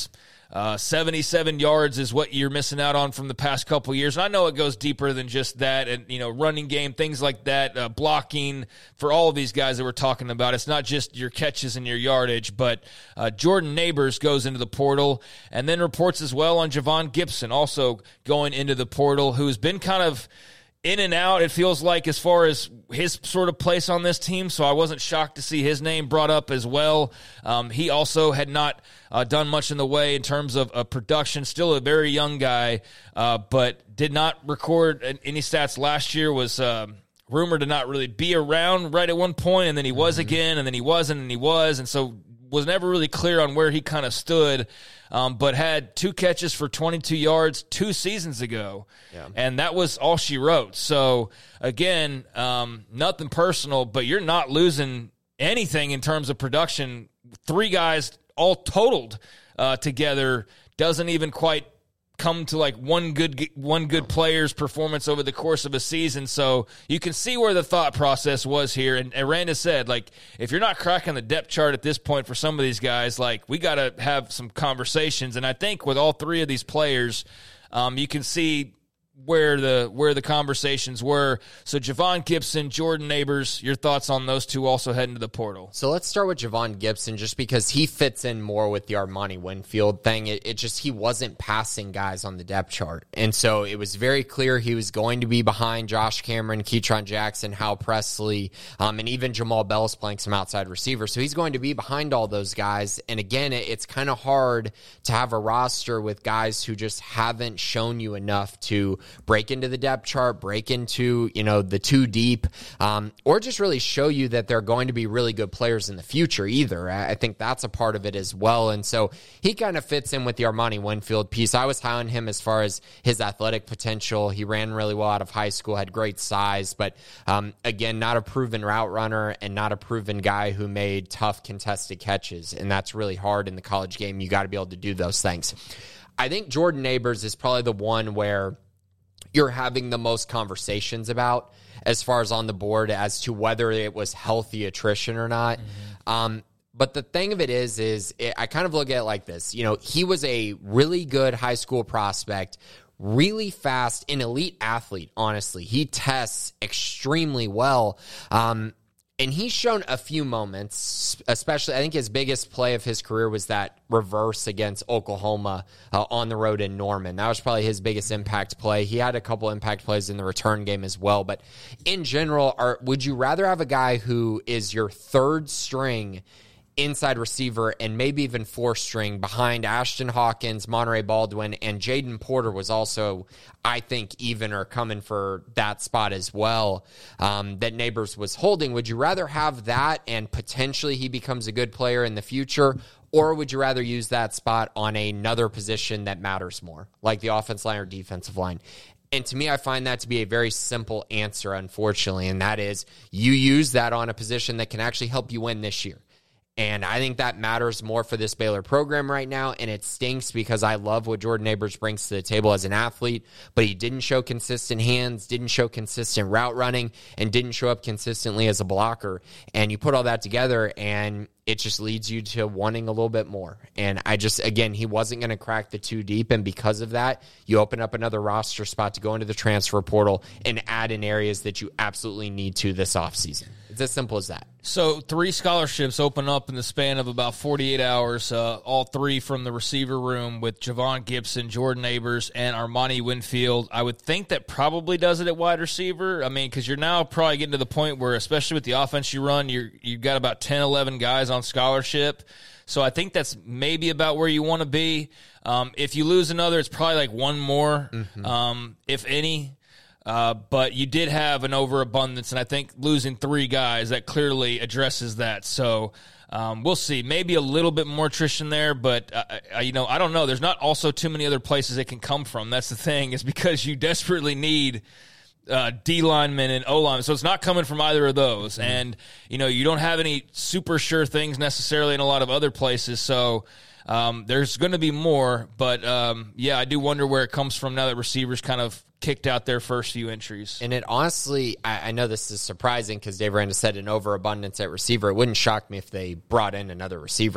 Uh, seventy-seven yards is what you're missing out on from the past couple years. And I know it goes deeper than just that, and you know, running game, things like that, uh, blocking for all of these guys that we're talking about. It's not just your catches and your yardage, but uh, Jordan Neighbors goes into the portal, and then reports as well on Javon Gibson also going into the portal, who's been kind of in and out, it feels like, as far as his sort of place on this team, so I wasn't shocked to see his name brought up as well. Um, he also had not uh, done much in the way in terms of uh, production, still a very young guy, uh, but did not record any stats last year, was uh, rumored to not really be around right at one point, and then he was mm-hmm. again, and then he wasn't, and he was, and so was never really clear on where he kind of stood, um, but had two catches for twenty-two yards two seasons ago, yeah. and that was all she wrote. So, again, um, nothing personal, but you're not losing anything in terms of production. Three guys all totaled uh, together doesn't even quite come to like one good one good player's performance over the course of a season. So you can see where the thought process was here. And Aranda said, like, if you're not cracking the depth chart at this point for some of these guys, like, we got to have some conversations. And I think with all three of these players, um, you can see where the where the conversations were. So Javon Gibson, Jordan Neighbors, your thoughts on those two also heading to the portal? So let's start with Javon Gibson, just because he fits in more with the Armani Winfield thing. It, it just, he wasn't passing guys on the depth chart. And so it was very clear he was going to be behind Josh Cameron, Keytron Jackson, Hal Presley, um, and even Jamal Bell's playing some outside receiver. So he's going to be behind all those guys. And again, it, it's kind of hard to have a roster with guys who just haven't shown you enough to break into the depth chart, break into, you know, the two deep, um, or just really show you that they're going to be really good players in the future either. I think that's a part of it as well. And so he kind of fits in with the Armani Winfield piece. I was high on him as far as his athletic potential. He ran really well out of high school, had great size, but um, again, not a proven route runner and not a proven guy who made tough contested catches. And that's really hard in the college game. You got to be able to do those things. I think Jordan Neighbors is probably the one where you're having the most conversations about as far as on the board as to whether it was healthy attrition or not. Mm-hmm. Um, but the thing of it is, is it, I kind of look at it like this. You know, he was a really good high school prospect, really fast, an elite athlete, honestly. He tests extremely well. Um, And he's shown a few moments, especially, I think his biggest play of his career was that reverse against Oklahoma uh, on the road in Norman. That was probably his biggest impact play. He had a couple impact plays in the return game as well. But in general, are, would you rather have a guy who is your third string inside receiver and maybe even fourth string behind Ashton Hawkins, Monterey Baldwin, and Jaden Porter was also, I think, even or coming for that spot as well, um, that Neighbors was holding? Would you rather have that and potentially he becomes a good player in the future, or would you rather use that spot on another position that matters more, like the offensive line or defensive line? And to me, I find that to be a very simple answer, unfortunately, and that is you use that on a position that can actually help you win this year. And I think that matters more for this Baylor program right now. And it stinks because I love what Jordan Neighbors brings to the table as an athlete, but he didn't show consistent hands, didn't show consistent route running, and didn't show up consistently as a blocker. And you put all that together, and it just leads you to wanting a little bit more. And I just, again, he wasn't going to crack the two deep. And because of that, you open up another roster spot to go into the transfer portal and add in areas that you absolutely need to this offseason. It's as simple as that. So three scholarships open up in the span of about forty-eight hours, uh, all three from the receiver room with Javon Gibson, Jordan Neighbors, and Armani Winfield. I would think that probably does it at wide receiver. I mean, because you're now probably getting to the point where, especially with the offense you run, you're, you've got about ten, eleven guys on scholarship. So I think that's maybe about where you want to be. Um, if you lose another, it's probably like one more, mm-hmm. um, if any. Uh, but you did have an overabundance, and I think losing three guys, that clearly addresses that. So um, we'll see. Maybe a little bit more attrition there, but, uh, I, you know, I don't know. There's not also too many other places it can come from. That's the thing, is because you desperately need uh, D linemen and O linemen. So it's not coming from either of those. Mm-hmm. And, you know, you don't have any super sure things necessarily in a lot of other places. So um, there's going to be more. But, um, yeah, I do wonder where it comes from now that receivers kind of kicked out their first few entries. And it honestly, I, I know this is surprising because Dave Aranda said an overabundance at receiver. It wouldn't shock me if they brought in another receiver, though.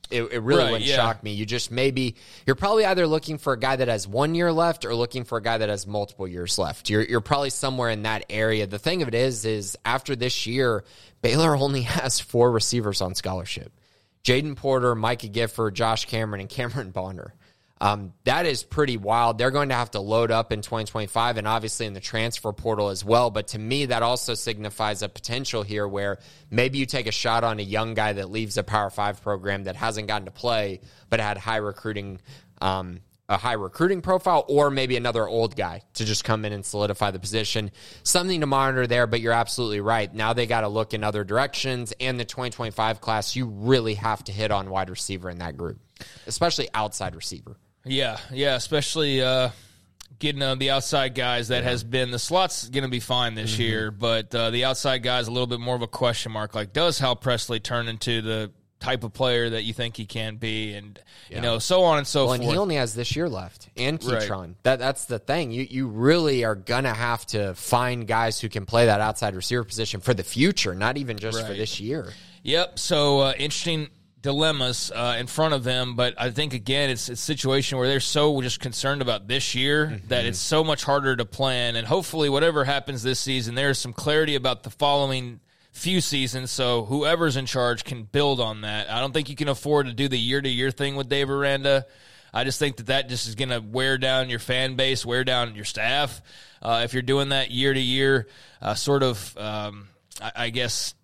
It, it really right, wouldn't yeah. shock me. You just maybe you're probably either looking for a guy that has one year left or looking for a guy that has multiple years left. You're you're probably somewhere in that area. The thing of it is, is after this year, Baylor only has four receivers on scholarship: Jaden Porter, Micah Gifford, Josh Cameron, and Cameron Bonner. Um, that is pretty wild. They're going to have to load up in twenty twenty-five and obviously in the transfer portal as well. But to me, that also signifies a potential here where maybe you take a shot on a young guy that leaves a Power Five program that hasn't gotten to play but had high recruiting, um, a high recruiting profile, or maybe another old guy to just come in and solidify the position. Something to monitor there, but you're absolutely right. Now they got to look in other directions, and the twenty twenty-five class, you really have to hit on wide receiver in that group, especially outside receiver. Yeah, yeah, especially uh, getting uh, the outside guys. That yeah. has been the slot's going to be fine this mm-hmm. year, but uh, the outside guys a little bit more of a question mark. Like, does Hal Presley turn into the type of player that you think he can be, and yeah. you know, so on and so well, forth. And he only has this year left, and Keytron. Right. That that's the thing. You you really are gonna have to find guys who can play that outside receiver position for the future, not even just right. for this year. Yep. So uh, interesting dilemmas uh, in front of them, but I think again it's, it's a situation where they're so just concerned about this year mm-hmm. that it's so much harder to plan, and hopefully whatever happens this season, there's some clarity about the following few seasons, so whoever's in charge can build on that. I don't think you can afford to do the year-to-year thing with Dave Aranda. I just think that that just is going to wear down your fan base, wear down your staff. Uh, if you're doing that year-to-year uh, sort of, um, I, I guess,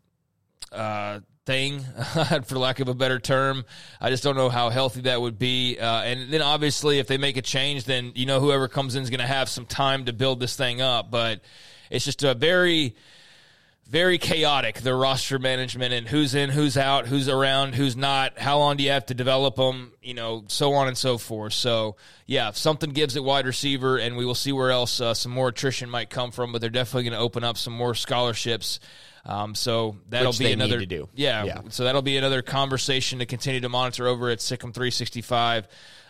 uh, thing, for lack of a better term. I just don't know how healthy that would be. Uh, and then obviously if they make a change, then you know whoever comes in is going to have some time to build this thing up. But it's just a very, very chaotic, the roster management and who's in, who's out, who's around, who's not, how long do you have to develop them, you know, so on and so forth. So, yeah, if something gives at wide receiver, and we will see where else uh, some more attrition might come from, but they're definitely going to open up some more scholarships. Um, so that'll Which be they another need to do. Yeah, yeah. So that'll be another conversation to continue to monitor over at Sikkim three sixty-five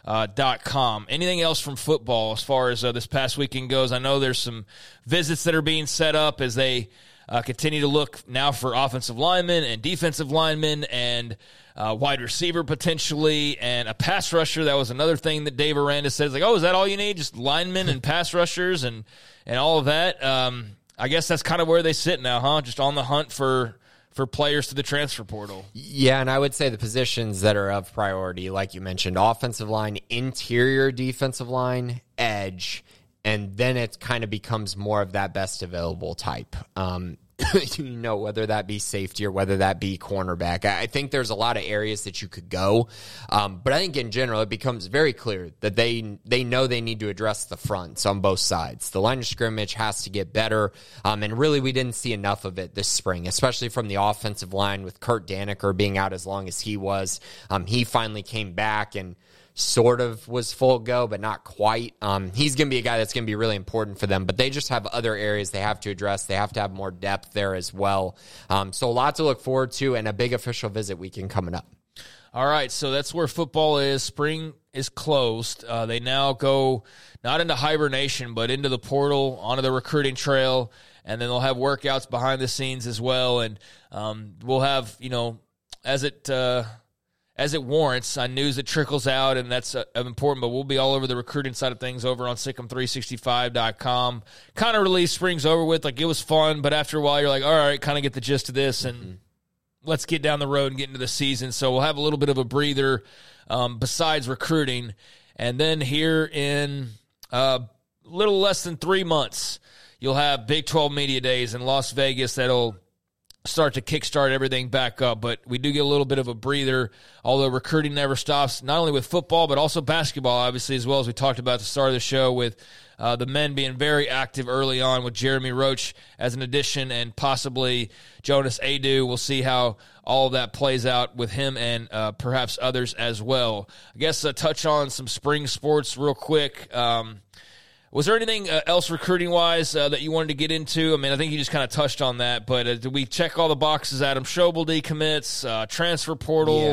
dot com. Anything else from football as far as uh, this past weekend goes? I know there's some visits that are being set up as they uh, continue to look now for offensive linemen and defensive linemen and uh, wide receiver potentially and a pass rusher. That was another thing that Dave Aranda says, like, oh, is that all you need? Just linemen and pass rushers and, and all of that? Um, I guess that's kind of where they sit now, huh? Just on the hunt for for players to the transfer portal. Yeah, and I would say the positions that are of priority, like you mentioned, offensive line, interior defensive line, edge, and then it kind of becomes more of that best available type. Um, you know, whether that be safety or whether that be cornerback. I think there's a lot of areas that you could go. Um, but I think in general, it becomes very clear that they they know they need to address the fronts on both sides. The line of scrimmage has to get better. Um, and really, we didn't see enough of it this spring, especially from the offensive line with Kurt Daniker being out as long as he was. Um, he finally came back and sort of was full go, but not quite. Um, he's going to be a guy that's going to be really important for them, but they just have other areas they have to address. They have to have more depth there as well. Um, so a lot to look forward to, and a big official visit weekend coming up. All right, so that's where football is. Spring is closed. Uh, they now go not into hibernation, but into the portal, onto the recruiting trail, and then they'll have workouts behind the scenes as well. And um, we'll have, you know, as it uh, as it warrants, on news that trickles out, and that's uh, important, but we'll be all over the recruiting side of things over on Sikkim three sixty-five dot com. Kind of release spring's over with. Like, it was fun, but after a while, you're like, all right, kind of get the gist of this, and mm-hmm. let's get down the road and get into the season. So we'll have a little bit of a breather um, besides recruiting. And then here in a uh, little less than three months, you'll have Big twelve Media Days in Las Vegas that'll start to kickstart everything back up. But we do get a little bit of a breather, although recruiting never stops, not only with football, but also basketball, obviously, as well, as we talked about at the start of the show with uh, the men being very active early on with Jeremy Roach as an addition and possibly Jonas Adu. We'll see how all of that plays out with him and uh, perhaps others as well. I guess uh, touch on some spring sports real quick. Um, Was there anything uh, else recruiting-wise uh, that you wanted to get into? I mean, I think you just kind of touched on that, but uh, did we check all the boxes? Adam Schobel decommits, uh, transfer portal? Yeah.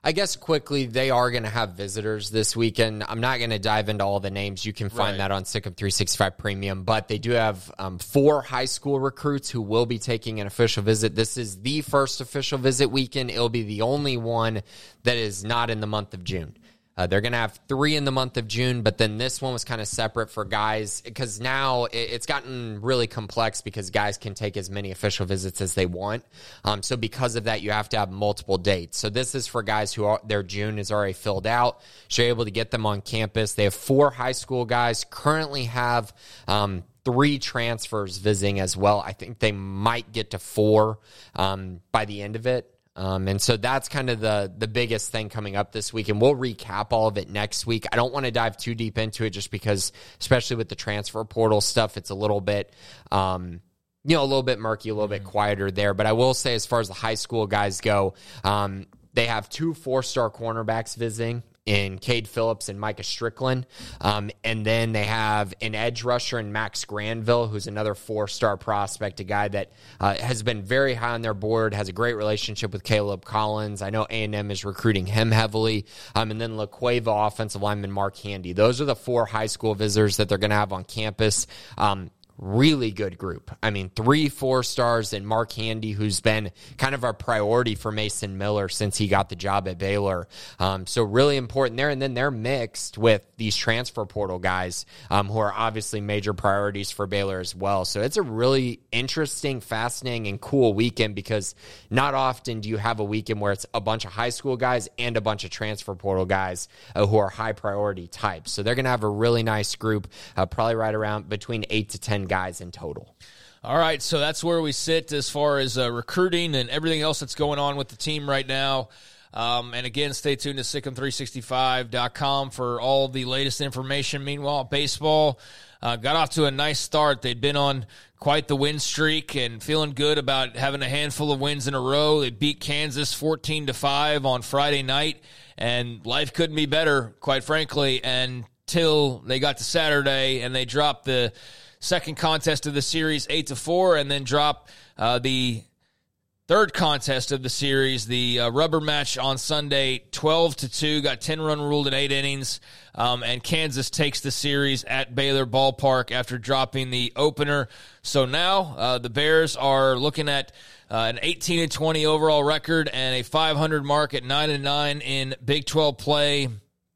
I guess quickly, they are going to have visitors this weekend. I'm not going to dive into all the names. You can find Right. that on Sic 'em three sixty-five Premium. But they do have um, four high school recruits who will be taking an official visit. This is the first official visit weekend. It'll be the only one that is not in the month of June. Uh, they're going to have three in the month of June, but then this one was kind of separate for guys because now it, it's gotten really complex because guys can take as many official visits as they want. Um, so because of that, you have to have multiple dates. So this is for guys who are, their June is already filled out. So you're able to get them on campus. They have four high school guys, currently have um, three transfers visiting as well. I think they might get to four um, by the end of it. Um, and so that's kind of the the biggest thing coming up this week, and we'll recap all of it next week. I don't want to dive too deep into it just because, especially with the transfer portal stuff, it's a little bit, um, you know, a little bit murky, a little bit quieter there. But I will say, as far as the high school guys go, um, they have two four-star cornerbacks visiting in Cade Phillips and Micah Strickland. Um, and then they have an edge rusher in Max Granville, who's another four-star prospect, a guy that uh, has been very high on their board, has a great relationship with Caleb Collins. I know A and M is recruiting him heavily. Um, and then La Cueva offensive lineman Mark Handy. Those are the four high school visitors that they're going to have on campus. Um, Really good group. I mean, three four stars and Mark Handy, who's been kind of our priority for Mason Miller since he got the job at Baylor. Um, so really important there. And then they're mixed with these transfer portal guys um, who are obviously major priorities for Baylor as well. So it's a really interesting, fascinating, and cool weekend because not often do you have a weekend where it's a bunch of high school guys and a bunch of transfer portal guys uh, who are high priority types. So they're going to have a really nice group, uh, probably right around between eight to ten guys in total. All right, so that's where we sit as far as uh, recruiting and everything else that's going on with the team right now. Um, and again, stay tuned to Sic 'em three sixty-five dot com for all the latest information. Meanwhile, baseball uh, got off to a nice start. They'd been on quite the win streak and feeling good about having a handful of wins in a row. They beat Kansas fourteen to five on Friday night, and life couldn't be better, quite frankly, until they got to Saturday and they dropped the second contest of the series eight to four, and then drop uh, the third contest of the series, the uh, rubber match on Sunday, twelve to two, got ten run ruled in eight innings, um, and Kansas takes the series at Baylor Ballpark after dropping the opener. So now uh, the Bears are looking at uh, an eighteen and twenty overall record and a five hundred mark at nine and nine in Big twelve play.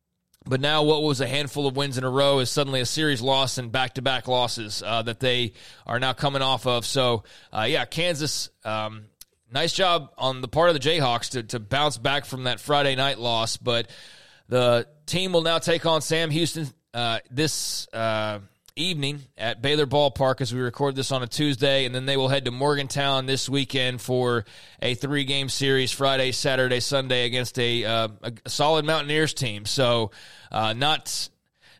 But now what was a handful of wins in a row is suddenly a series loss and back-to-back losses uh, that they are now coming off of. So, uh, yeah, Kansas, um, nice job on the part of the Jayhawks to, to bounce back from that Friday night loss. But the team will now take on Sam Houston uh, this uh, evening at Baylor Ballpark as we record this on a Tuesday, and then they will head to Morgantown this weekend for a three-game series Friday, Saturday, Sunday against a, uh, a solid Mountaineers team. So uh, not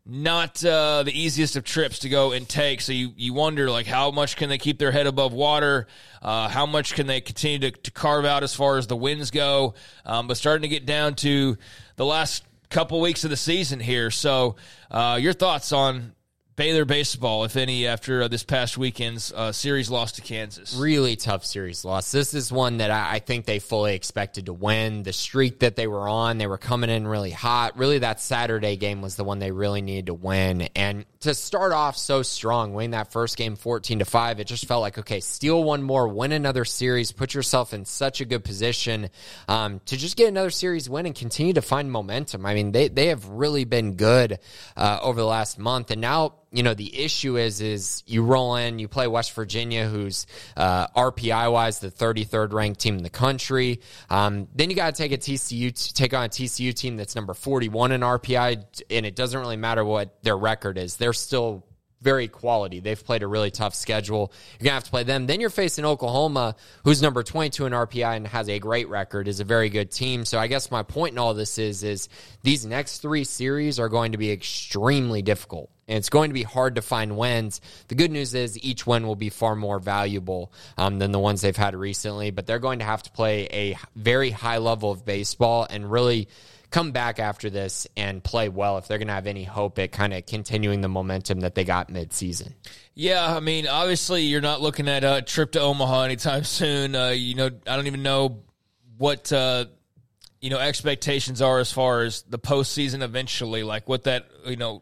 not uh, the easiest of trips to go and take. So you, you wonder, like, how much can they keep their head above water? Uh, how much can they continue to, to carve out as far as the wins go? Um, but starting to get down to the last couple weeks of the season here. So uh, your thoughts on Baylor baseball, if any, after uh, this past weekend's uh, series loss to Kansas? Really tough series loss. This is one that I, I think they fully expected to win. The streak that they were on, they were coming in really hot. Really, that Saturday game was the one they really needed to win. And to start off so strong, winning that first game fourteen to five, it just felt like, okay, steal one more, win another series, put yourself in such a good position um, to just get another series win and continue to find momentum. I mean, they, they have really been good uh, over the last month. And now, you know, the issue is, is you roll in, you play West Virginia, who's uh, R P I-wise the thirty-third ranked team in the country. Um, then you got to take a T C U, take on a T C U team that's number forty-one in R P I, and it doesn't really matter what their record is. They're still very quality. They've played a really tough schedule. You're going to have to play them. Then you're facing Oklahoma, who's number twenty-two in R P I and has a great record, is a very good team. So I guess my point in all this is, is these next three series are going to be extremely difficult. And it's going to be hard to find wins. The good news is each win will be far more valuable um, than the ones they've had recently. But they're going to have to play a very high level of baseball and really come back after this and play well if they're going to have any hope at kind of continuing the momentum that they got mid-season. Yeah, I mean, obviously you're not looking at a trip to Omaha anytime soon. Uh, you know, I don't even know what uh, you know, expectations are as far as the postseason eventually, like what that, you know,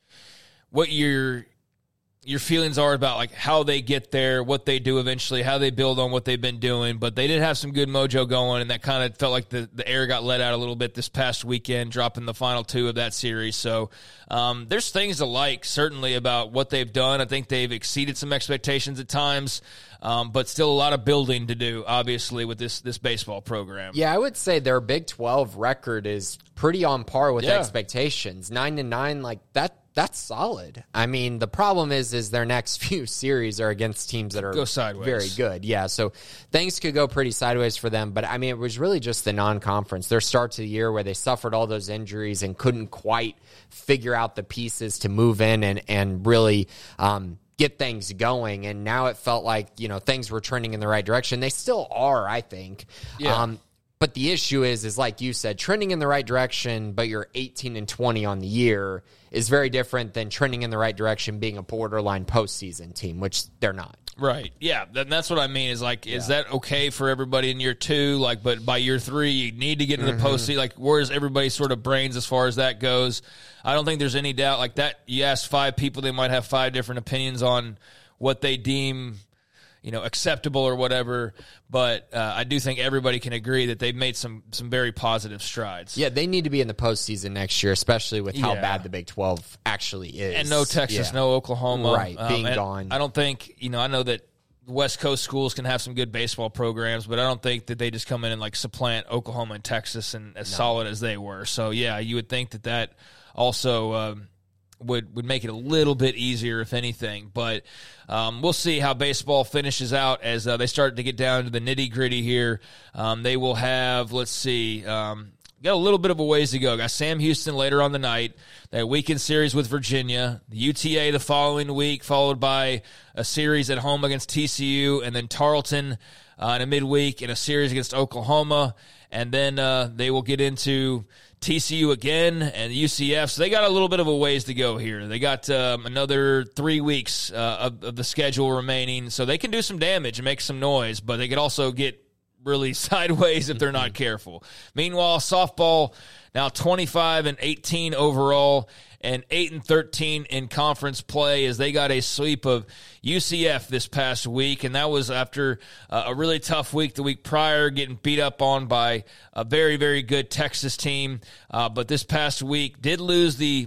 what your your feelings are about like how they get there, what they do eventually, how they build on what they've been doing. But they did have some good mojo going, and that kind of felt like the, the air got let out a little bit this past weekend, dropping the final two of that series. So um, there's things to like, certainly, about what they've done. I think they've exceeded some expectations at times, um, but still a lot of building to do, obviously, with this this baseball program. Yeah, I would say their Big twelve record is pretty on par with Yeah. expectations. Nine to nine, like that. That's solid. I mean, the problem is, is their next few series are against teams that are Go sideways. very good. Yeah, so things could go pretty sideways for them. But, I mean, it was really just the non-conference. Their start to the year where they suffered all those injuries and couldn't quite figure out the pieces to move in and, and really um, get things going. And now it felt like, you know, things were trending in the right direction. They still are, I think. Yeah. Um, but the issue is, is like you said, trending in the right direction, but you're eighteen and twenty on the year is very different than trending in the right direction being a borderline postseason team, which they're not. Right. Yeah. And that's what I mean is like, is that okay for everybody in year two? Like, but by year three, you need to get into the Mm-hmm. postseason. Like, where's everybody's sort of brains as far as that goes? I don't think there's any doubt like that. You ask five people, they might have five different opinions on what they deem, you know, acceptable or whatever. But uh, I do think everybody can agree that they've made some some very positive strides. Yeah, they need to be in the postseason next year, especially with how Yeah. bad the Big twelve actually is. And no Texas, Yeah. no Oklahoma. Right, being and gone. I don't think, you know, I know that West Coast schools can have some good baseball programs, but I don't think that they just come in and like supplant Oklahoma and Texas and as solid as they were. So, yeah, you would think that that also um, would, would make it a little bit easier, if anything. But um, we'll see how baseball finishes out as uh, they start to get down to the nitty-gritty here. Um, they will have, let's see, um, got a little bit of a ways to go. Got Sam Houston later on the night. That weekend series with Virginia. The U T A the following week, followed by a series at home against T C U, and then Tarleton uh, in a midweek in a series against Oklahoma. And then uh, they will get into T C U again and U C F. So they got a little bit of a ways to go here. They got um, another three weeks uh, of, of the schedule remaining. So they can do some damage and make some noise, but they could also get really sideways if they're not careful. Meanwhile, softball now twenty-five and eighteen overall and eight and thirteen in conference play as they got a sweep of U C F this past week, and that was after uh, a really tough week the week prior, getting beat up on by a very, very good Texas team. Uh, but this past week did lose the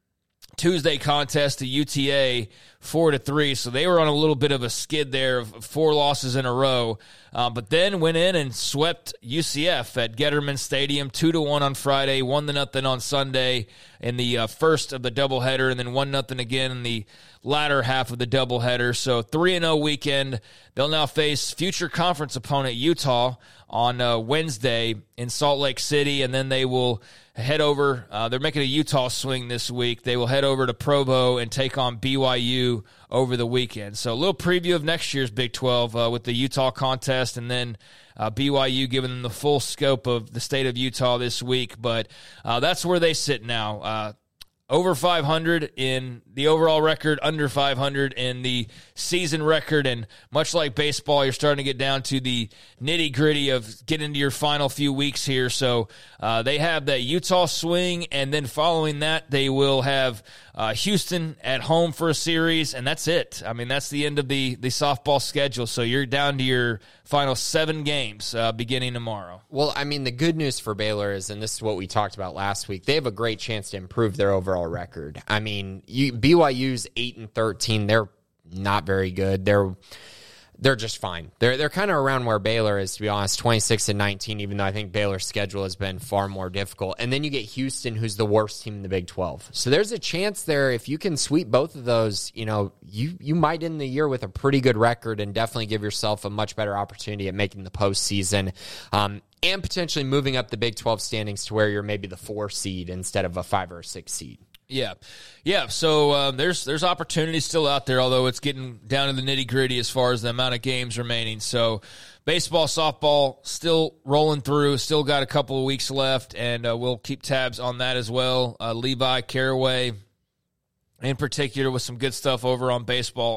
Tuesday contest to U T A four to three, so they were on a little bit of a skid there of four losses in a row. Uh, but then went in and swept U C F at Getterman Stadium two to one on Friday, one to nothing on Sunday in the uh, first of the doubleheader, and then one nothing again in the latter half of the doubleheader. So three and zero weekend. They'll now face future conference opponent Utah on uh, Wednesday in Salt Lake City, and then they will head over. Uh, they're making a Utah swing this week. They will head over to Provo and take on B Y U over the weekend. So a little preview of next year's Big twelve uh, with the Utah contest, and then uh, B Y U giving them the full scope of the state of Utah this week. But uh, that's where they sit now. Uh, over five hundred in the overall record, under five hundred in the season record. And much like baseball, you're starting to get down to the nitty-gritty of getting into your final few weeks here. So uh, they have that Utah swing, and then following that, they will have uh, Houston at home for a series, and that's it. I mean, that's the end of the, the softball schedule. So you're down to your final seven games uh, beginning tomorrow. Well, I mean, the good news for Baylor is, and this is what we talked about last week, they have a great chance to improve their overall record. I mean, you, B Y U's eight and thirteen. They're not very good. They're they're just fine. They're they're kind of around where Baylor is, to be honest, twenty-six and nineteen. Even though I think Baylor's schedule has been far more difficult. And then you get Houston, who's the worst team in the Big twelve. So there's a chance there if you can sweep both of those. You know, you you might end the year with a pretty good record and definitely give yourself a much better opportunity at making the postseason. Um, and potentially moving up the Big twelve standings to where you're maybe the four seed instead of a five or a six seed. Yeah, yeah. So uh, there's there's opportunities still out there, although it's getting down to the nitty gritty as far as the amount of games remaining. So baseball, softball, still rolling through. Still got a couple of weeks left, and uh, we'll keep tabs on that as well. Uh, Levi Caraway, in particular, with some good stuff over on baseball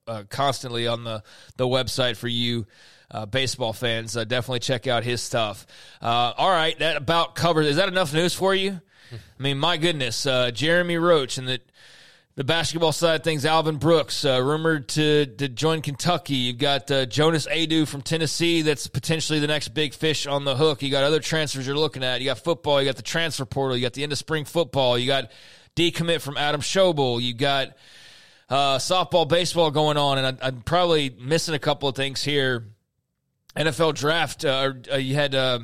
uh, constantly on the, the website for you uh, baseball fans. Uh, definitely check out his stuff. Uh, all right, that about covers. Is that enough news for you? I mean, my goodness, uh, Jeremy Roach and the the basketball side of things, Alvin Brooks, uh, rumored to, to join Kentucky. You've got uh, Jonas Adu from Tennessee. That's potentially the next big fish on the hook. You got other transfers you're looking at. You got football. You got the transfer portal. You got the end of spring football. You got decommit from Adam Schobel. You got uh, softball, baseball going on, and I, I'm probably missing a couple of things here. N F L draft. Uh, uh, you had uh,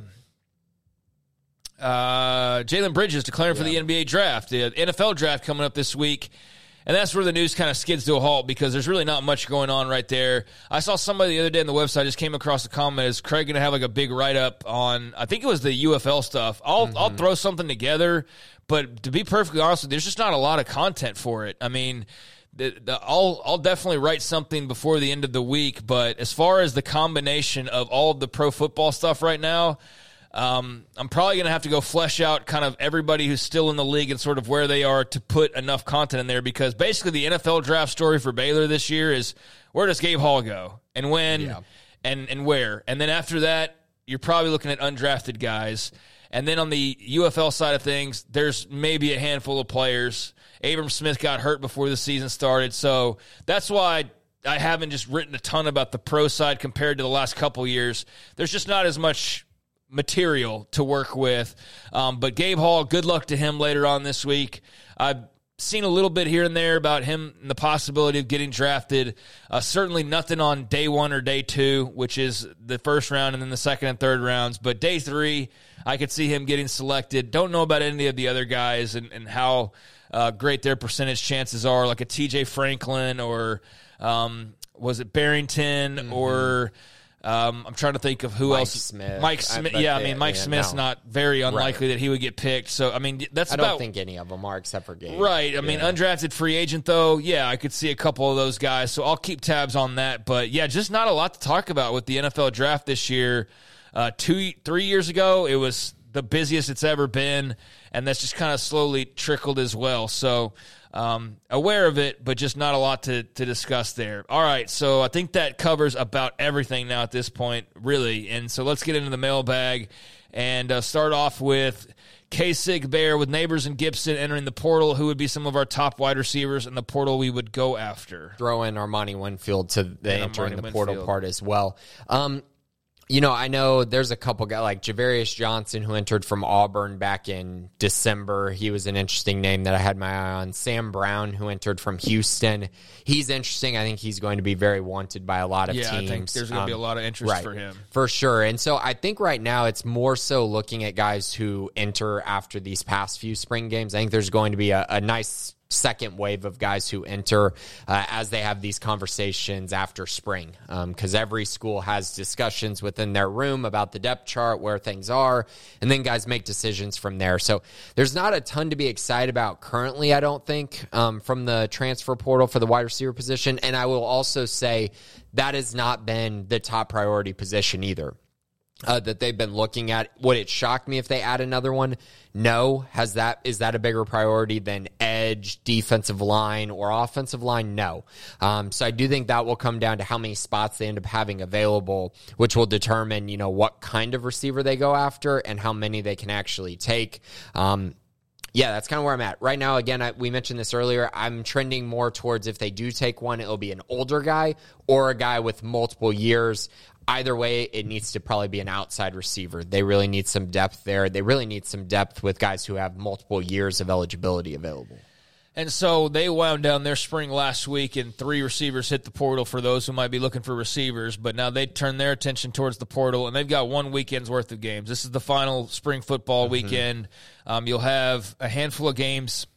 uh, Jalen Bridges declaring yeah. for the N B A draft. The N F L draft coming up this week. And that's where the news kind of skids to a halt because there's really not much going on right there. I saw somebody the other day on the website just came across a comment. Is Craig going to have like a big write-up on, I think it was the U F L stuff. I'll mm-hmm. I'll throw something together, but to be perfectly honest with you, there's just not a lot of content for it. I mean, the, the, I'll I'll definitely write something before the end of the week, but as far as the combination of all of the pro football stuff right now, Um, I'm probably going to have to go flesh out kind of everybody who's still in the league and sort of where they are to put enough content in there because basically the N F L draft story for Baylor this year is where does Gabe Hall go and when yeah. and, and where. And then after that, you're probably looking at undrafted guys. And then on the U F L side of things, there's maybe a handful of players. Abram Smith got hurt before the season started. So that's why I haven't just written a ton about the pro side compared to the last couple years. There's just not as much material to work with. Um, but Gabe Hall, good luck to him later on this week. I've seen a little bit here and there about him and the possibility of getting drafted. Uh, certainly nothing on day one or day two, which is the first round and then the second and third rounds. But day three, I could see him getting selected. Don't know about any of the other guys and, and how uh, great their percentage chances are, like a T J Franklin or um, was it Barrington mm-hmm. or Um, I'm trying to think of who Mike else. Smith. Mike Smith. I, yeah, I mean, Mike yeah, Smith's no. not very unlikely right. that he would get picked. So, I mean, that's I about. I don't think any of them are except for Gabe. Right. I mean, yeah. undrafted free agent, though, yeah, I could see a couple of those guys. So I'll keep tabs on that. But, yeah, just not a lot to talk about with the N F L draft this year. Uh, two, three years ago, it was the busiest it's ever been, and that's just kind of slowly trickled as well. So, Um, aware of it, but just not a lot to, to discuss there. All right, so I think that covers about everything now at this point, really. And so let's get into the mailbag and uh, start off with K-Sig Bear with Neighbors and Gibson entering the portal. Who would be some of our top wide receivers in the portal we would go after? Throw in Armani Winfield to the and entering Armani the Winfield. portal part as well. Um, You know, I know there's a couple guys like Javarius Johnson who entered from Auburn back in December. He was an interesting name that I had my eye on. Sam Brown, who entered from Houston. He's interesting. I think he's going to be very wanted by a lot of yeah, teams. I think there's going to um, be a lot of interest right, for him. For sure. And so I think right now it's more so looking at guys who enter after these past few spring games. I think there's going to be a, a nice second wave of guys who enter uh, as they have these conversations after spring, because um, every school has discussions within their room about the depth chart, where things are, and then guys make decisions from there. So there's not a ton to be excited about currently, I don't think, um, from the transfer portal for the wide receiver position. And I will also say that has not been the top priority position either. Uh, that they've been looking at. Would it shock me if they add another one? No. Has that is that a bigger priority than edge, defensive line, or offensive line? No. Um, so I do think that will come down to how many spots they end up having available, which will determine, you know, what kind of receiver they go after and how many they can actually take. Um, Yeah, that's kind of where I'm at. Right now, again, I, we mentioned this earlier, I'm trending more towards if they do take one, it'll be an older guy or a guy with multiple years. Either way, it needs to probably be an outside receiver. They really need some depth there. They really need some depth with guys who have multiple years of eligibility available. And so they wound down their spring last week, and three receivers hit the portal for those who might be looking for receivers. But now they turn their attention towards the portal, and they've got one weekend's worth of games. This is the final spring football mm-hmm. weekend. Um, you'll have a handful of games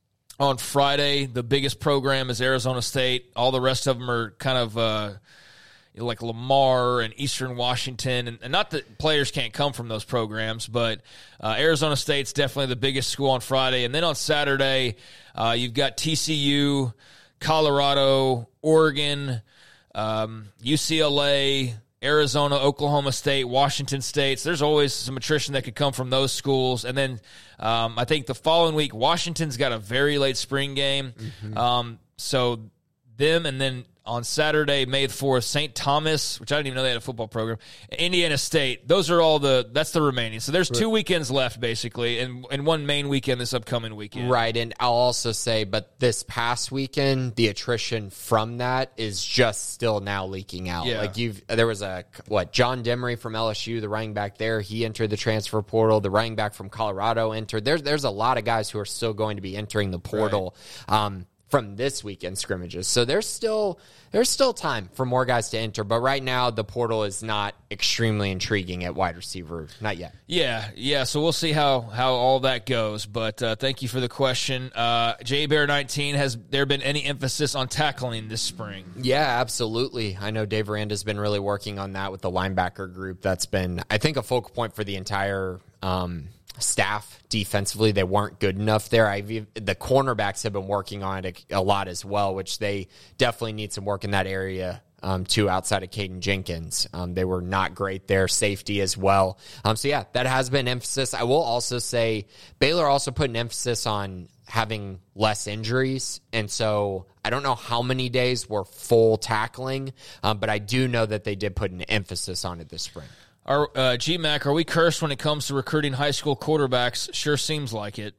on Friday. The biggest program is Arizona State. All the rest of them are kind of uh, like Lamar and Eastern Washington. And, and not that players can't come from those programs, but uh, Arizona State's definitely the biggest school on Friday. And then on Saturday, uh, you've got T C U, Colorado, Oregon, um, U C L A, Arizona, Oklahoma State, Washington State. So there's always some attrition that could come from those schools. And then um, I think the following week, Washington's got a very late spring game. Mm-hmm. Um, so them, and then on Saturday, May fourth, Saint Thomas, which I didn't even know they had a football program, Indiana State. Those are all the, that's the remaining. So there's two weekends left, basically, and, and one main weekend this upcoming weekend. Right, and I'll also say, but this past weekend, the attrition from that is just still now leaking out. Yeah. Like you've, there was a, what, John Demery from L S U, the running back there, he entered the transfer portal. The running back from Colorado entered. There's, there's a lot of guys who are still going to be entering the portal. Right. Um, from this weekend scrimmages. So there's still there's still time for more guys to enter, but right now the portal is not extremely intriguing at wide receiver. Not yet. Yeah, yeah, so we'll see how, how all that goes, but uh, thank you for the question. Uh, J Bear nineteen, has there been any emphasis on tackling this spring? Yeah, absolutely. I know Dave Aranda's been really working on that with the linebacker group. That's been, I think, a focal point for the entire um staff defensively. They weren't good enough there. I've, the cornerbacks have been working on it a, a lot as well, which they definitely need some work in that area um, too, outside of Caden Jenkins. Um, they were not great there. Safety as well. Um, so, yeah, that has been emphasis. I will also say Baylor also put an emphasis on having less injuries, and so I don't know how many days were full tackling, um, but I do know that they did put an emphasis on it this spring. Are, uh, G Mac, are we cursed when it comes to recruiting high school quarterbacks? Sure seems like it.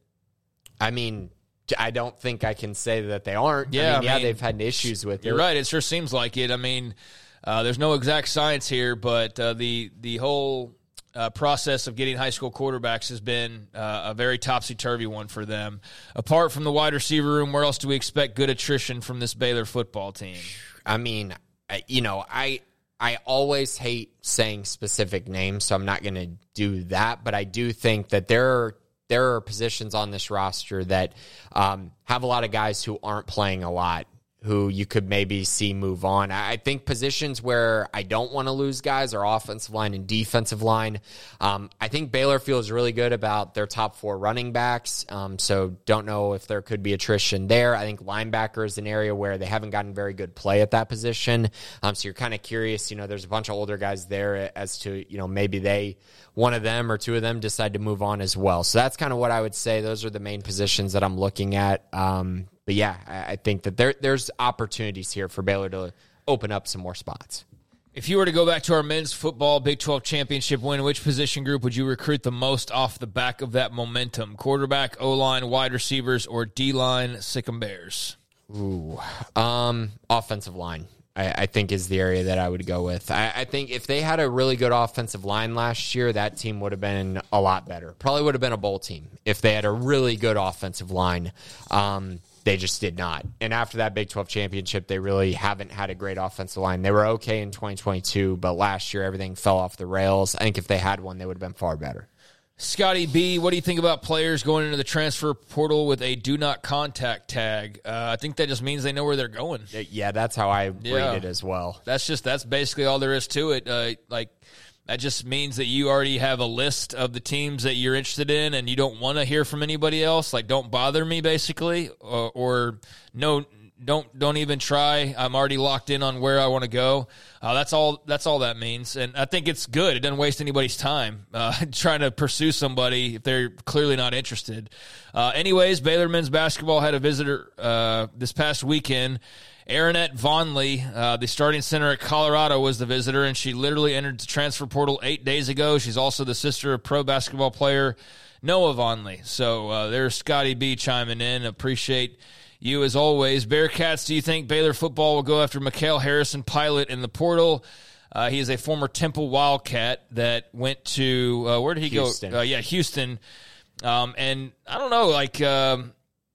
I mean, I don't think I can say that they aren't. Yeah, I mean, I yeah, mean, they've had issues with it. You're right. It sure seems like it. I mean, uh, there's no exact science here, but uh, the the whole uh, process of getting high school quarterbacks has been uh, a very topsy-turvy one for them. Apart from the wide receiver room, where else do we expect good attrition from this Baylor football team? I mean, you know, I I always hate saying specific names, so I'm not going to do that. But I do think that there are, there are positions on this roster that um, have a lot of guys who aren't playing a lot, who you could maybe see move on. I think positions where I don't want to lose guys are offensive line and defensive line. Um, I think Baylor feels really good about their top four running backs, um, so don't know if there could be attrition there. I think linebacker is an area where they haven't gotten very good play at that position, um, so you're kind of curious. You know, there's a bunch of older guys there as to, you know, maybe they, one of them or two of them decide to move on as well. So that's kind of what I would say. Those are the main positions that I'm looking at. Um, But, yeah, I think that there there's opportunities here for Baylor to open up some more spots. If you were to go back to our men's football Big twelve championship win, which position group would you recruit the most off the back of that momentum? Quarterback, O-line, wide receivers, or D-line, Sick'em Bears? Ooh, um, offensive line, I, I think, is the area that I would go with. I, I think if they had a really good offensive line last year, that team would have been a lot better. Probably would have been a bowl team if they had a really good offensive line. Um They just did not. And after that Big twelve championship, they really haven't had a great offensive line. They were okay in twenty twenty-two, but last year everything fell off the rails. I think if they had one, they would have been far better. Scotty B, what do you think about players going into the transfer portal with a do not contact tag? Uh, I think that just means they know where they're going. Yeah, that's how I yeah. read it as well. That's just that's basically all there is to it. Uh, like that just means that you already have a list of the teams that you're interested in, and you don't want to hear from anybody else. Like, don't bother me, basically, or, or no. Don't don't even try. I'm already locked in on where I want to go. Uh, that's all. That's all that means, and I think it's good. It doesn't waste anybody's time uh, trying to pursue somebody if they're clearly not interested. Uh, anyways, Baylor men's basketball had a visitor uh, this past weekend. Aaronette Vonley, uh, the starting center at Colorado, was the visitor, and she literally entered the transfer portal eight days ago. She's also the sister of pro basketball player Noah Vonley. So uh, there's Scotty B chiming in. Appreciate you as always. Bearcats, do you think Baylor football will go after Mikhail Harrison Pilot in the portal? Uh, he is a former Temple Wildcat that went to, uh, where did he Houston. go? Uh, yeah, Houston. Um, and I don't know, like, um,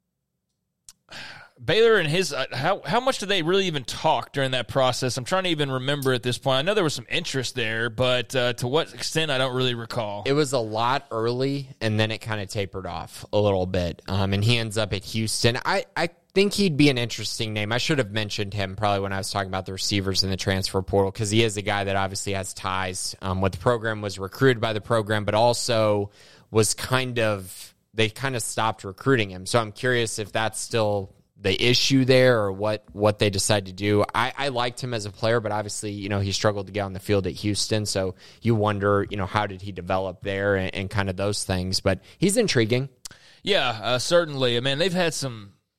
Baylor and his, uh, how how much did they really even talk during that process? I'm trying to even remember at this point. I know there was some interest there, but uh, to what extent, I don't really recall. It was a lot early, and then it kind of tapered off a little bit, um, and he ends up at Houston. I, I think he'd be an interesting name. I should have mentioned him probably when I was talking about the receivers in the transfer portal, because he is a guy that obviously has ties um, with the program, was recruited by the program, but also was kind of, they kind of stopped recruiting him. So I'm curious if that's still the issue there, or what, what they decide to do. I, I liked him as a player, but obviously, you know, he struggled to get on the field at Houston. So you wonder, you know, how did he develop there, and, and kind of those things. But he's intriguing. Yeah, uh, certainly. I mean, they've had some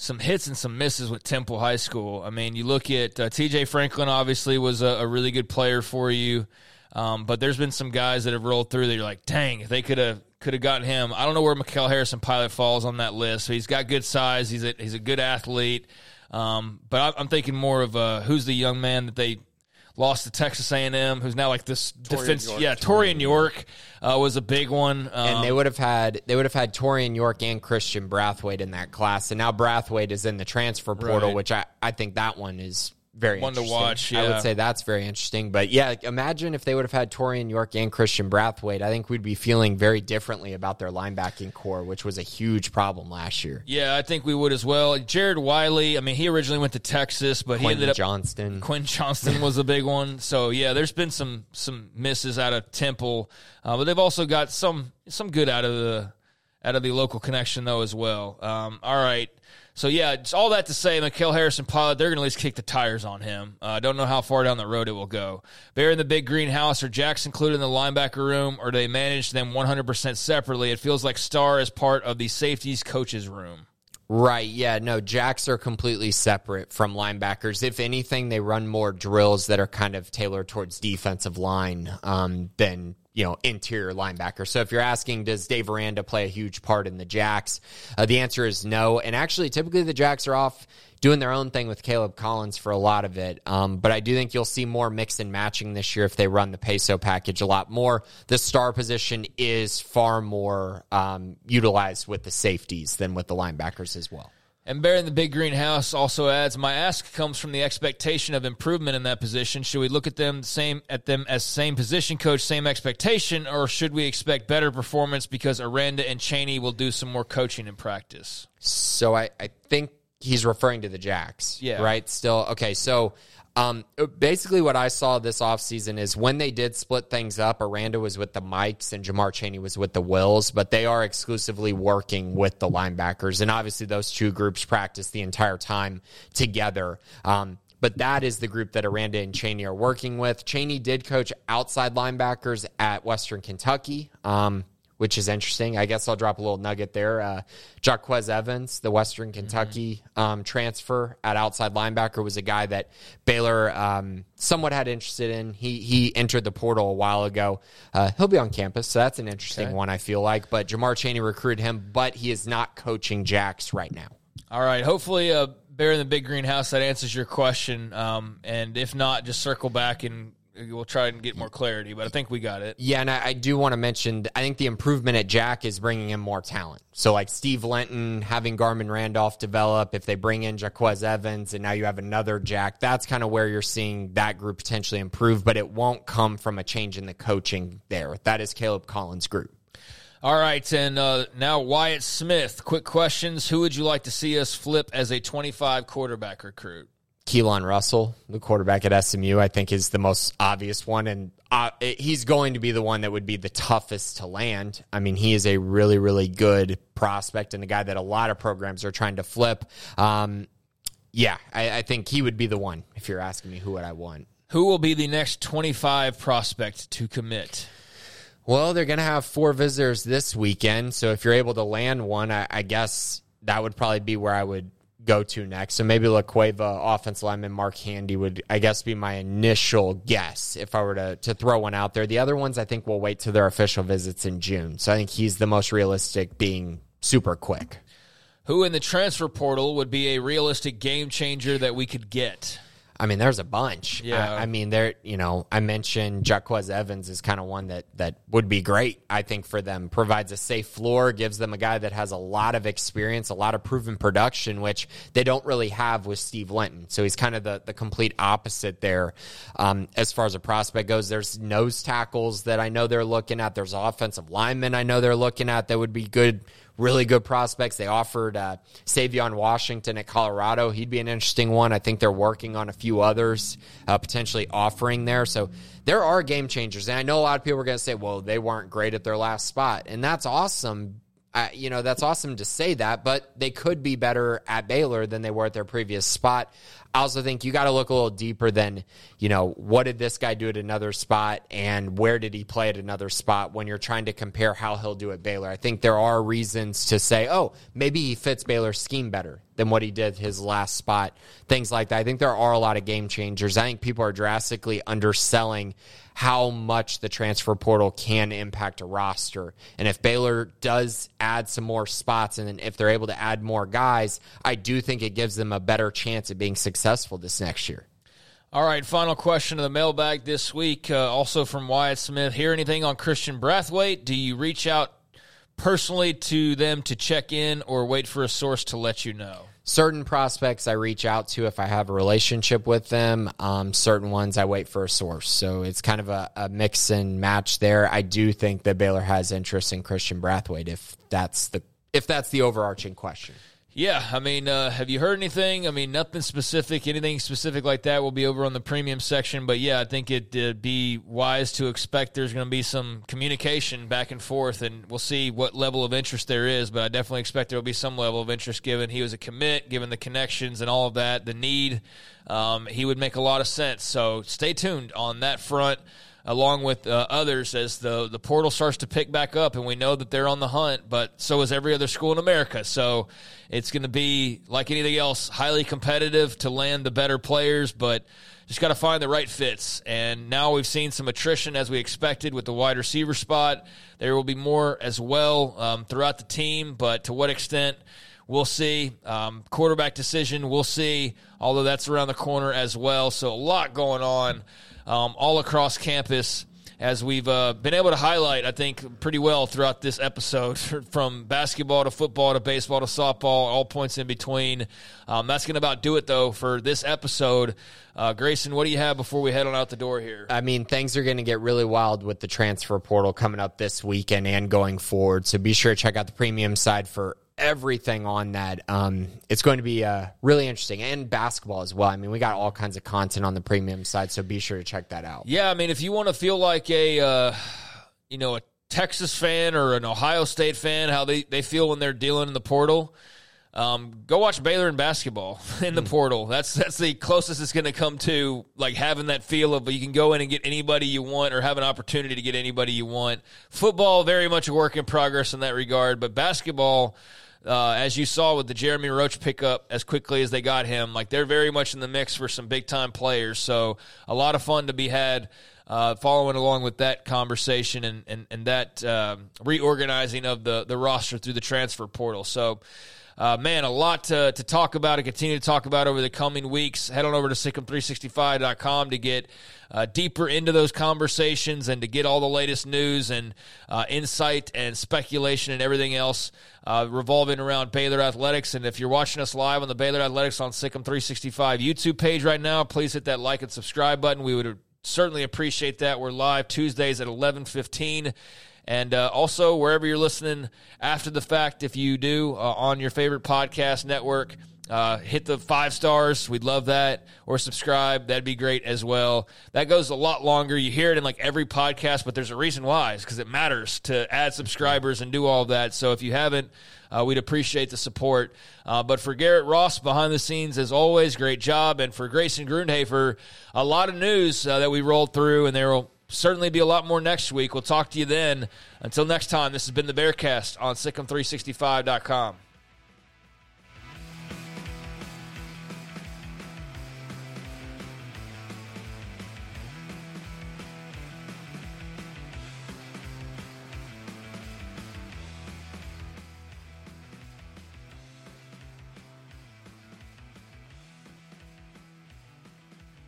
some hits and some misses with Temple High School. I mean, you look at uh, T J Franklin, obviously, was a, a really good player for you. Um, but there's been some guys that have rolled through that you're like, dang, if they could have could have gotten him. I don't know where Mikael Harrison Pilot falls on that list. So he's got good size. He's a, he's a good athlete. Um, but I'm thinking more of uh, who's the young man that they lost to Texas A and M, who's now like this Torian defense. York. Yeah, Torian York uh, was a big one. Um, and they would have had they would have had Torian York and Christian Brathwaite in that class, and now Brathwaite is in the transfer portal, Right. which I, I think that one is very One to interesting. watch, I yeah. would say that's very interesting. But yeah, imagine if they would have had Torian York and Christian Brathwaite. I think we'd be feeling very differently about their linebacking core, which was a huge problem last year. Yeah, I think we would as well. Jared Wiley, I mean, he originally went to Texas, but he Quentin ended up Johnston. Quinn Johnston was a big one. So yeah, there's been some some misses out of Temple, uh, but they've also got some some good out of the out of the local connection though as well. Um, all right. So, yeah, it's all that to say, Mikael Harrison Pilot, they're going to at least kick the tires on him. I uh, don't know how far down the road it will go. Bear in the big greenhouse, are Jacks included in the linebacker room, or do they manage them one hundred percent separately? It feels like Star is part of the safeties coach's room. Right, yeah, no, Jacks are completely separate from linebackers. If anything, they run more drills that are kind of tailored towards defensive line um, than, you know, interior linebacker. So if you're asking, does Dave Aranda play a huge part in the Jacks? Uh, the answer is no. And actually, typically the Jacks are off doing their own thing with Caleb Collins for a lot of it. Um, but I do think you'll see more mix and matching this year if they run the Peso package a lot more. The star position is far more um, utilized with the safeties than with the linebackers as well. And Bear in the Big Greenhouse also adds, my ask comes from the expectation of improvement in that position. Should we look at them same at them as same position coach, same expectation, or should we expect better performance because Aranda and Chaney will do some more coaching in practice? So I, I think he's referring to the Jacks, Yeah. right? Still, okay, so um, basically what I saw this offseason is when they did split things up, Aranda was with the Mikes and Jamar Chaney was with the Wills, but they are exclusively working with the linebackers. And obviously those two groups practice the entire time together. Um, but that is the group that Aranda and Chaney are working with. Chaney did coach outside linebackers at Western Kentucky, um, which is interesting. I guess I'll drop a little nugget there. Uh, Jaquez Evans, the Western Kentucky um, transfer at outside linebacker, was a guy that Baylor um, somewhat had interested in. He he entered the portal a while ago. Uh, he'll be on campus, so that's an interesting Okay. one, I feel like. But Jamar Chaney recruited him, but he is not coaching Jacks right now. All right. Hopefully, uh, Bear in the Big Greenhouse, that answers your question. Um, and if not, just circle back and we'll try and get more clarity. But I think we got it. Yeah, and I, I do want to mention, I think the improvement at Jack is bringing in more talent. So like Steve Lenton, having Garmin Randolph develop, if they bring in Jaquez Evans, and now you have another Jack, that's kind of where you're seeing that group potentially improve, but it won't come from a change in the coaching there. That is Caleb Collins' group. All right, and uh, now Wyatt Smith. Quick questions. Who would you like to see us flip as a twenty-five quarterback recruit? Keelan Russell, the quarterback at S M U, I think is the most obvious one, and uh, he's going to be the one that would be the toughest to land. I mean, he is a really, really good prospect and a guy that a lot of programs are trying to flip. Um, yeah, I, I think he would be the one if you're asking me who would I want. Who will be the next twenty-five prospect to commit? Well, they're going to have four visitors this weekend, so if you're able to land one, I, I guess that would probably be where I would go to next. So maybe La Cueva, offensive lineman Mark Handy would, I guess, be my initial guess if I were to, to throw one out there. The other ones I think will wait till their official visits in June. So I think he's the most realistic, being super quick. Who in the transfer portal would be a realistic game changer that we could get? I mean, there's a bunch. Yeah. I, I mean, there. You know, I mentioned Jaquez Evans is kind of one that that would be great, I think, for them. Provides a safe floor, gives them a guy that has a lot of experience, a lot of proven production, which they don't really have with Steve Lenton. So he's kind of the, the complete opposite there. Um, as far as a prospect goes, there's nose tackles that I know they're looking at. There's offensive linemen I know they're looking at that would be good. Really good prospects. They offered uh, Savion Washington at Colorado. He'd be an interesting one. I think they're working on a few others, uh, potentially offering there. So there are game changers. And I know a lot of people are going to say, well, they weren't great at their last spot. And that's awesome. Uh, you know, that's awesome to say that, but they could be better at Baylor than they were at their previous spot. I also think you got to look a little deeper than, you know, what did this guy do at another spot and where did he play at another spot when you're trying to compare how he'll do at Baylor. I think there are reasons to say, oh, maybe he fits Baylor's scheme better than what he did his last spot, things like that. I think there are a lot of game changers. I think people are drastically underselling how much the transfer portal can impact a roster. And if Baylor does add some more spots and then if they're able to add more guys, I do think it gives them a better chance at being successful this next year. All right, final question of the mailbag this week, uh, also from Wyatt Smith. Hear anything on Christian Brathwaite? Do you reach out personally to them to check in or wait for a source to let you know? Certain prospects I reach out to if I have a relationship with them. Um, certain ones I wait for a source. So it's kind of a, a mix and match there. I do think that Baylor has interest in Christian Brathwaite if that's the if that's the overarching question. Yeah, I mean, uh, have you heard anything? I mean, nothing specific, anything specific like that will be over on the premium section. But, yeah, I think it'd uh, be wise to expect there's going to be some communication back and forth, and we'll see what level of interest there is. But I definitely expect there will be some level of interest given he was a commit, given the connections and all of that, the need. Um, he would make a lot of sense. So stay tuned on that front, along with uh, others as the, the portal starts to pick back up, and we know that they're on the hunt, but so is every other school in America. So it's going to be, like anything else, highly competitive to land the better players, but just got to find the right fits. And now we've seen some attrition as we expected with the wide receiver spot. There will be more as well um, throughout the team, but to what extent, we'll see. Um, quarterback decision, we'll see, although that's around the corner as well. So a lot going on Um, all across campus, as we've uh, been able to highlight, I think, pretty well throughout this episode, from basketball to football to baseball to softball, all points in between. Um, that's going to about do it, though, for this episode. Uh, Grayson, what do you have before we head on out the door here? I mean, things are going to get really wild with the transfer portal coming up this weekend and going forward, so be sure to check out the premium side for everything on that. Um, it's going to be uh, really interesting, and basketball as well. I mean, we got all kinds of content on the premium side, so be sure to check that out. Yeah, I mean, if you want to feel like a, uh, you know, a Texas fan or an Ohio State fan, how they, they feel when they're dealing in the portal, um, go watch Baylor in basketball in the mm. portal. That's that's the closest it's going to come to, like, having that feel of you can go in and get anybody you want or have an opportunity to get anybody you want. Football, very much a work in progress in that regard, but basketball, Uh, as you saw with the Jeremy Roach pickup as quickly as they got him, like, they're very much in the mix for some big-time players. So a lot of fun to be had uh, following along with that conversation and, and, and that um, reorganizing of the, the roster through the transfer portal. So, uh, man, a lot to, to talk about and continue to talk about over the coming weeks. Head on over to Sic Em three sixty-five dot com to get Uh, deeper into those conversations and to get all the latest news and uh, insight and speculation and everything else uh, revolving around Baylor Athletics. And if you're watching us live on the Baylor Athletics on Sic Em three sixty-five YouTube page right now, please hit that like and subscribe button. We would certainly appreciate that. We're live Tuesdays at eleven fifteen. And uh, also, wherever you're listening after the fact, if you do, uh, on your favorite podcast network, Uh, hit the five stars. We'd love that. Or subscribe. That'd be great as well. That goes a lot longer. You hear it in like every podcast, but there's a reason why. It's because it matters to add subscribers and do all of that. So if you haven't, uh, we'd appreciate the support. Uh, but for Garrett Ross behind the scenes, as always, great job. And for Grayson Grundhafer, a lot of news uh, that we rolled through, and there will certainly be a lot more next week. We'll talk to you then. Until next time, this has been the Bearcast on Sic Em three sixty-five dot com.